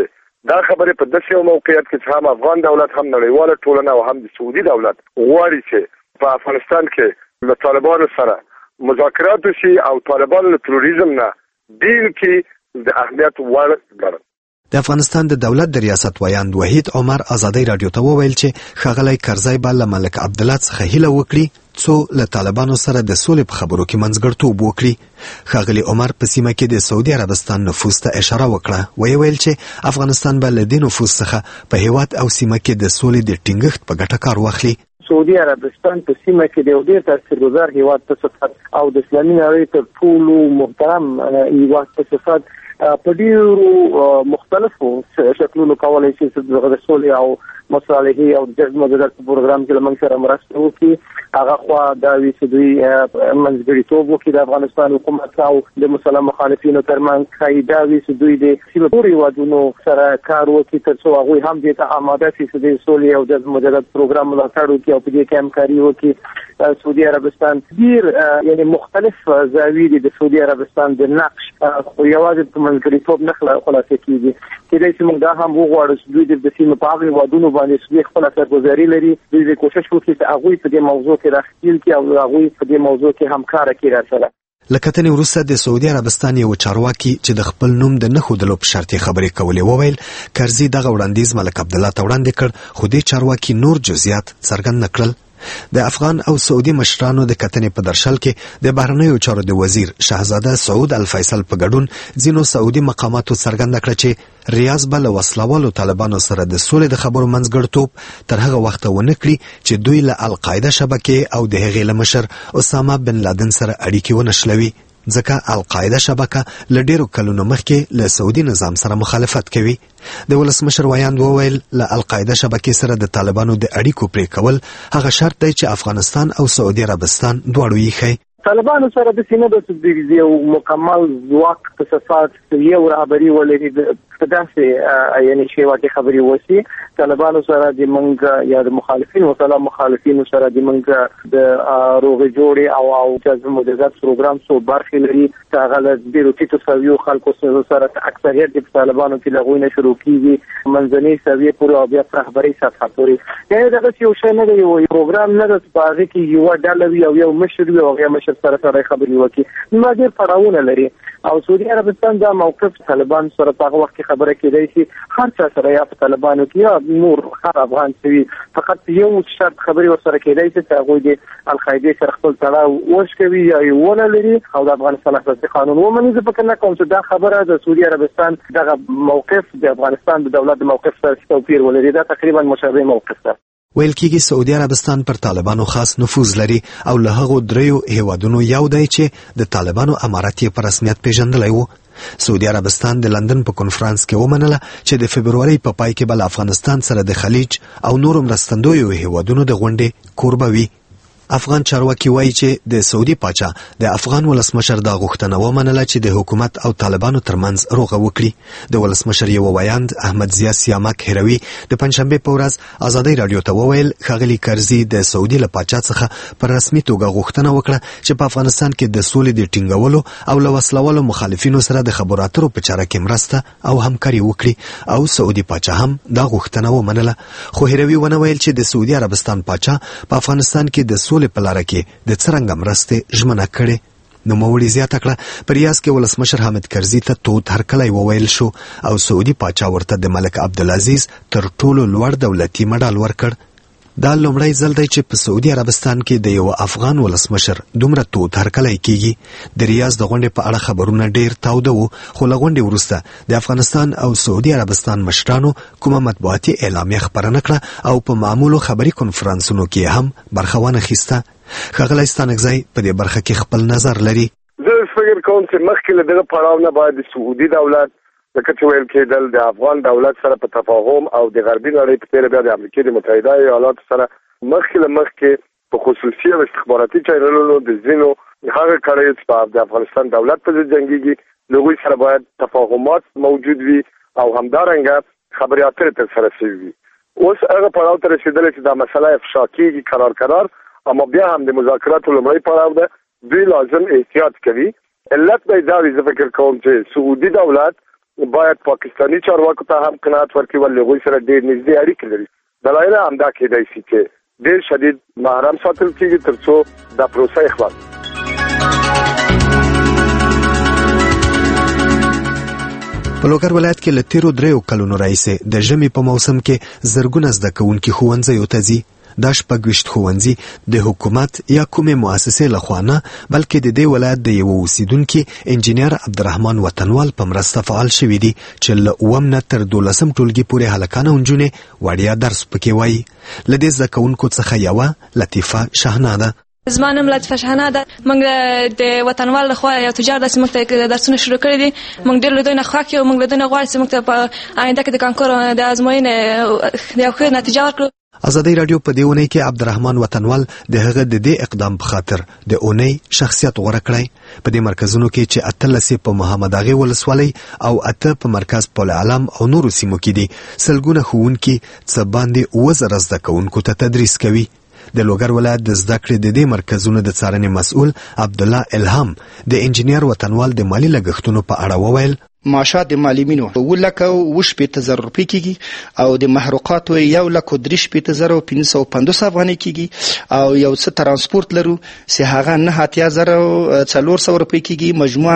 دا خبره په داسې یو موقعیت کې چې هم افغان دولت هم نړیواله ټولنه او هم د سعودي دولت غواړي چې په افغانستان کې له طالبانو سره مذاکرات وشي او طالبان له تروریزم نه بیل کې د اهمیت وړ ګڼل. د افغانستان د دولت د ریاست ویاند وحید عمر ازادي رادیو ته وویل چې ښاغلی کرزی به له ملک عبدالله څخه هیله وکړي څو له طالبانو سره د سولې په خبرو کې منځګړیتوب وکړي. ښاغلی عمر په سیمه کې د سعودي عربستان نفوذ ته اشاره وکړه. ویل چې افغانستان به له دې نفوذ څخه په هیواد او سیمه کې د سولې د ټینګښت په ګټه کار واخلي. سعودي عربستان په سیمه کې د ډېر تاثیرګذار هیواد په صفت او د اسلامي نړۍ تر ټولو محترم هیواد په صفت په ډیرو مختلفو شکلونو کولای شي چې د سولې او مصالحې او د جذب مدد پروګرام کې لمن سره مرسته وکړي. هغه خوا دا وی چې دوی منځګړیتوب وکړي د افغانستان حکومت او د مسلمان مخالفینو ترمنځ خای دا وی چې دوی د سیمه پورې وادونو سره کار وکړي ترڅو هغه هم د آماده شي چې د سولې او جذب مدد پروګرام ملاتړ وکړي او په دې کې همکاري وکړي. سعودي عربستان ډیر یعنی مختلف زاویې د سعودي عربستان د نقش خو یوازې په منځګړیتوب نه خلاصه کیږي. کله چې موږ دا هم وغواړو چې دوی د سیمه په هغه وادونو باندې چې خپل سرګذاري لري دوی کوشش وکړي چې هغه په دې موضوع کې راخیل کې او هغه په دې موضوع کې همکاري کوي سره. لکتنې وروسته د سعودي عربستان یو چارواکي چې د خپل نوم د نه ښودلو په شرط خبرې کولې وویل کرزي دغه وړاندیز ملک عبدالله ته وړاندې کړ خو دې چارواکي نور جزئیات څرګند نه کړل. د افغان او سعودي مشرانو د کتنې په درشل کې د بهرنیو چارو د وزیر شاهزاده سعود الفیصل په ګډون ځینو سعودي مقاماتو څرګنده کړه چې ریاض به له وسلوالو طالبانو سره د سولې د خبرو منځګړیتوب تر هغه وخته ونه کړي چې دوی له القاعده شبکې او د هغې له مشر اسامه بن لادن سره اړیکې ونښلوي. ځکه القاعده شبکه له ډیرو کلونو مخکې له سعودي نظام سره مخالفت کوي. د ولسمشر ویاند وویل له القاعده شبکې سره د طالبانو د اړیکو پرې کول هغه شرط دی چې افغانستان او سعودي عربستان دواړو یې ښیي. طالبانو سره د سینه د یو مکمل ځواک په صفات یو رهبري ولري په داسې یعنی شیوه کې خبرې وشي. طالبانو سره د منګ یا د مخالفین مسلمان مخالفینو سره د منګ د روغې جوړې او جذب مدد پروګرام سو برخې لري. هغه د ډیرو ټیټو سویو خلکو سره اکثریت د طالبانو کې لغوی نه شروع کیږي منځنۍ سویې پورې او بیا رهبري سطح پورې. یعنی دا یو شی نه دی یو پروګرام نه د باغ کې یو ډله وی او یو مشر وی او یو مشر سره خبرې وکړي. نو ډېر پړاوونه لري او سعودي عربستان دا موقف طالبان سره په هغه وخت کې خبره کېدای شي هر څه سره یا په طالبانو کې یا نور هر افغان سوي فقط یو شرط خبرې ورسره کېدای شي چې هغه د القاعده سره خپل تړاو وشکوي یا یو لري او د افغانستان اساسي قانون ومني. زه فکر نه کوم چې دا خبره د سعودي عربستان دغه موقف د افغانستان د دولت د موقف سره توپیر ولري. دا تقریبا مشابه موقف ده. ویل کېږي سعودي عربستان پر طالبانو خاص نفوذ لري او له هغو دریو هیوادونو یو دی چې د طالبانو امارت یې په رسمیت پیژندلی و. سعودي عربستان د لندن په کنفرانس کې ومنله چې د فبرورۍ په پای کې به له افغانستان سره د خلیج او نورو مرستندویو هیوادونو د غونډې کوربه وي. افغان چارواکي وایي چې د سعودي پاچا د افغان ولسمشر دا غوښتنه ومنله چې د حکومت او طالبانو ترمنځ روغه وکړي. د ولسمشر یو ویاند احمد ضیا سیامک هروي د پنځشنبې په ورځ ازادي رادیو ته وویل ښاغلي کرزي د سعودي له پاچا څخه پر رسمي توګه غوښتنه وکړه چې په افغانستان کې د سولې د ټینګولو او له وسلوالو مخالفینو سره د خبرو اترو په چاره کې مرسته او همکاري وکړي او سعودي پاچا هم دا غوښتنه ومنله. خو هروي ونه ویل چې د سعودي عربستان پاچا په افغانستان کې د سولې په لاره کې د څرنګه مرستې ژمنه کړې. نوموړي زیاته کړه په ریاض کې ولسمشر حامد کرزي ته تود هرکلی وویل شو او سعودي پاچا ورته د ملک عبدالعزیز تر ټولو لوړ دولتي مډال ورکړ. دا لومړی ځل دی چې په سعودي عربستان کې د یو افغان ولسمشر دومره تود هرکلی کیږي. د ریاض د غونډې په اړه خبرونه ډیر تاوده وو خو له غونډې وروسته د افغانستان او سعودي عربستان مشرانو کومه مطبوعاتي اعلامیه خپره نه کړه او په معمولو خبري کنفرانسونو کې هم برخه ونه اخیسته. ښاغلی ستانکزی په دې برخه کې خپل نظر لري. زه فکر کوم چې مخکې له دغه پړاو نه باید د سعودي دولت لکه چې ویل کېدل د افغان دولت سره په تفاهم او د غربي نړۍ په تېره بیا د امریکا متحده ایالاتو سره مخکې په خصوصي او استخباراتي چینلونو د ځینو هغه کړیو چې د افغانستان دولت په ضد جنګیږي له هغوی سره باید تفاهمات موجود وي او همدارنګه خبرې اترې ترسره شوي وي. اوس هغه پړاو ته رسېدلی چې دا مسله افشا کېږي قرار اما بیا هم د مذاکراتو لومړی پړاو ده دوی لازم احتیاط کوي. علت به دا وي زه فکر کوم چې سعودي دولت باید پاکستانی چارواکو ته هم قناعت ورکړي ولې هغوی سره ډېر نږدې اړیکې لري. دلایل همدا کېدای شي چې ډېر شدید محرم ساتل کېږي تر څو دا پروسه خلاص. په لوګر ولایت کې له تیرو 3 کلونو راهیسې د ژمي په موسم کې زرګونه زده کوونکي ښوونځیو ته ځي. دا 26 ښوونځي د حکومت یا کومې مؤسسې لخوا نه بلکې د دې ولایت د یو اوسیدونکي انجینیر عبدالرحمن وطنوال په مرسته فعال شوي دي چې له 9 نه تر 12 ټولګي پورې هلکان او نجونې وړیا درس پکې وایي. له دې زده کوونکو څخه یوه لطیفه شهناده. زما نوم لطیفه شهناده. موږ د وطنوال لخوا یو تجار داسې موږ ته درسونه شروع کړي دي. موږ ډېر له دوی نه خوښ یو. موږ له دوی نه غواړو چې موږ ته په آینده کې د کانکور د ازموینې یو ښه نتیجه ورکړو. ازادي رادیو په دې اونۍ کې عبدالرحمن وطنوال د هغه د دې اقدام په خاطر د اونۍ شخصیت غوره کړی. په دې مرکزونو کې چې 18 په محمد اغه ولسوالۍ او 8 په مرکز پول علم او نورو سیمو کې دي. سلګونه ښوونکي څه باندې 1000 زده کوونکو ته تدریس کوي. د لوګر ولایت د زده کړې د دې مرکزونو د څارنې مسؤل عبدالله الهام د انجینیر وطنوال د مالی لګښتونو په اړه وویل. معاشات د معلمینو 1,000 روپۍ کېږي او د محروقاتو 1,030,550 افغانۍ کېږي او یو څه ترانسپورت لرو چې هغه 9,400 روپۍ کېږي. مجموعاً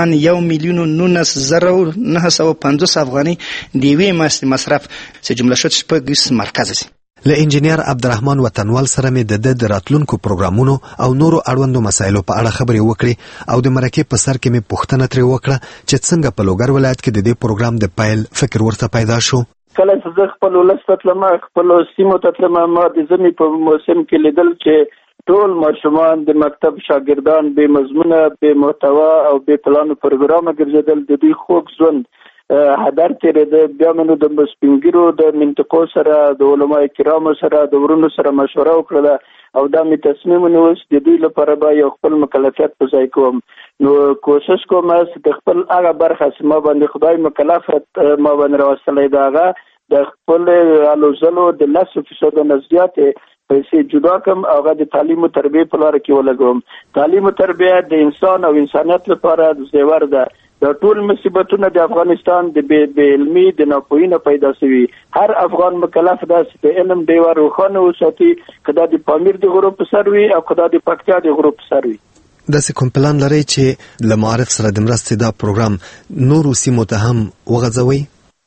1,19,950 افغانۍ د یوې میاشتې مصرف چې جمله شد 6 مرکز دي. له انجینیر عبدالرحمن وطنوال سره مې د راتلونکو پروګرامونو او نورو اړوندو مسایلو په اړه خبرې وکړې او د مرکې په سر کې مې پوښتنه ترې وکړه چې څنګه په لوګر ولایت کې د دې پروګرام د پیل فکر ورته پیدا شو. کله چې زه خپل ولس ته تلم، خپل سیمو ته تلم، ما د ژمي په موسم کې لیدل چې ټول ماشومان د مکتب شاګردان بې مضمونه، بې محتوا او بې پلانو پروګرامه ګرځېدل. د دوی خوږ ژوند هدر تیرېده. بیا مې نو د سپینګیرو د منطقو سره، د علما کرامو سره، د ورونو سره مشوره وکړله او دا مې تصمیم ونیو چې د دوی لپاره به یو خپل مکلفیت په ځای کوم. نو کوشش کوم چې د خپل هغه برخه چې ما باندې خدای مکلفیت ما باندې راوستلی د هغه د خپل هلو ځلو د 10% نه زیاتې پیسې جدا کړم. هغه د تعلیم او تربیې په لاره کې ولګوم. تعلیم او تربیه د انسان او انسانیت لپاره زیور ده. د ټول مصیبتونه د افغانستان د بې علمي د ناپوهۍ نه پیدا شوي. هر افغان مکلف ده چې د علم ډیوه روښانه وساتي، که دا د پامیر د غرو په سر وي او که دا د پکتیا د غرو په سر وي. داسې کوم پلان لرئ چې له معارف سره د مرستې دا پروګرام نورو سیمو ته هم وغځوئ؟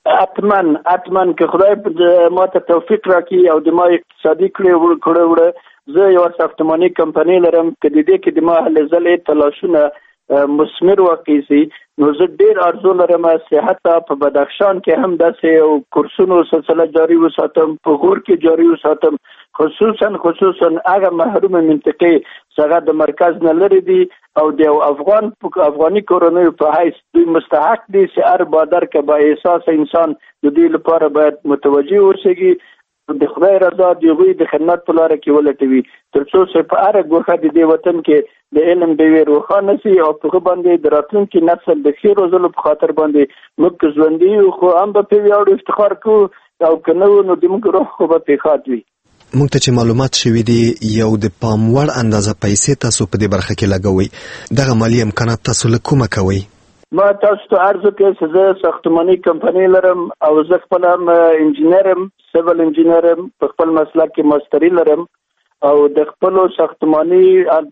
حتماً که خدای ما ته توفیق راکړي او د ما اقتصادي کړه وړه زه یو ساختماني کمپنۍ لرم، که د دې کې د ما هلې ځلې تلاشونه مثمر واقع شي نو زه ډېر ارزو لرم چې حتی په بدخشان کې هم داسې یو کورسونو سلسله جاري وساتم، په غور کې جاري وساتم، خصوصا هغه محرومه منطقې چې هغه د مرکز نه لرې دي او د یو افغاني کورنیو په حیث دوی مستحق دي چې هر بادر که با احساس انسان د دوی لپاره باید متوجه اوسېږي، د خدای رضا د هغوی د خدمت په لاره کې ولټوي، تر څو چې په هره ګوښه د دې وطن کې د علم ډیوې روښانه شي او په هغه باندې د راتلونکي نسل د ښې روزلو په خاطر باندې موږ که ژوندي یو خو هم به پرې ویاړو، افتخار کوو، او که نه وو نو د موږ روح خو به پرې ښاد وي. موږ ته چې معلومات شوي دي یو د پام وړ اندازه پیسې تاسو په دې برخه کې لګوئ. دغه مالي امکانات تاسو له کومه کوئ؟ ما تاسو ته عرض وکړ چې زه ساختماني کمپنۍ لرم او زه خپل هم انجینرم، سیول انجینرم، په خپل مسلک کې ماستري لرم او د خپلو ساختماني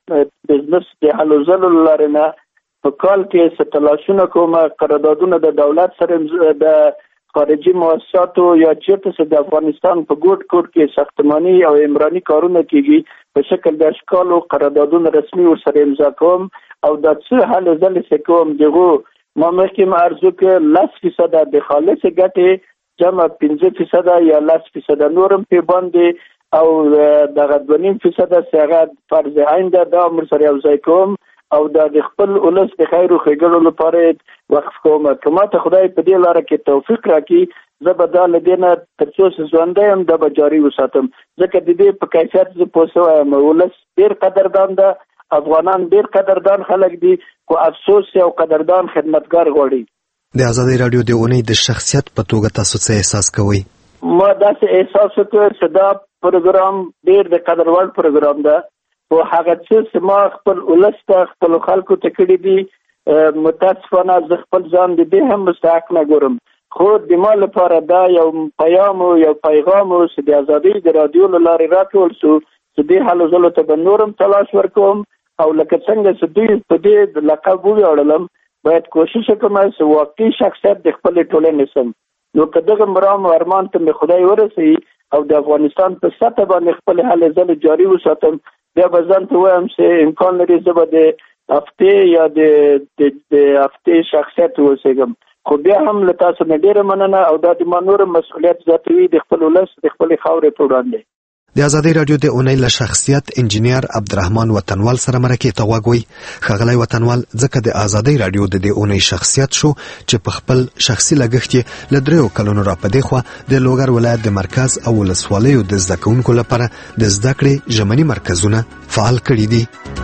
بزنس د هلو ځلو لارې نه په کال کې څه تلاشونه کوم، قراردادونه د دولت سره د خارجي مؤسساتو یا چیرته چې د افغانستان په ګوټ کې ساختماني او عمراني کارونه کېږي په شکل د اشکالو قراردادونه رسمي ورسره امضا کوم او دا څه هلې ځلې چې کوم دغو ما مخکې عرض وکړ 10% د خالصې ګټې جمع 15% یا 10% نورم پې باندې او دغه 2.5% چې هغه فرض عین ده دا عمر سره یو ځای کوم او دا د خپل ولس د خیر او ښېګړو لپاره وقف کوم. که ما ته خدای په دې لاره کې توفیق راکړي زه به دا له دې نه تر څو چې ژوندی یم دا به جاري وساتم، ځکه د دې په کیفیت زه پوه شوی یم. ولس ډېر قدردان ده، افغانان ډېر قدردان خلک دي، خو افسوس یو قدردان خدمتګار غواړي. د ازادي راډیو د اونۍ د شخصیت په توګه تاسو څه احساس کوئ؟ ما داسې احساس وکړ چې دا پروګرام ډېر د قدر وړ پروګرام ده او هغه څه چې ما خپل ولس ته خپلو خلکو ته کړي دي متاسفانه زه خپل ځان د دې هم مستحق نه ګورم خو د ما لپاره دا یو پیغام یو پیغام چې د ازادي د رادیو لارې راټول شو چې د حل زلو ته بنورم تلاش ورکوم او لکه څنګه چې دوی په دې لقب وړلم باید کوشش وکم چې واقعي شخصیت د خپل ټولنې سم نو کداغه مرام ارمان ته مې خدای ورسي او د افغانستان په سطح باندې خپل حل زل جاری وساتم بیا به ځان ته وایم چې امکان لري زه به د هفته یا د هفته شخصیت وسېږم خو بیا هم له تاسو نه ډیره مننه او دا د منور مسؤلیت ذاتوي د خپل ولس د خپل خاورې په وړاندې. د ازادي رادیو د اونۍ له شخصیت انجینیر عبدالرحمن وطنوال سره مرکه ته وګوي. خغلی وطنوال ځکه د ازادي رادیو د اونۍ شخصیت شو چې په خپل شخصي لګښت له 3 کلونو را پدې خو د لوګر ولایت د مرکز او ولسوالیو د زده کوونکو لپاره د زده کړې ژمنی مرکزونه فعال کړي دي.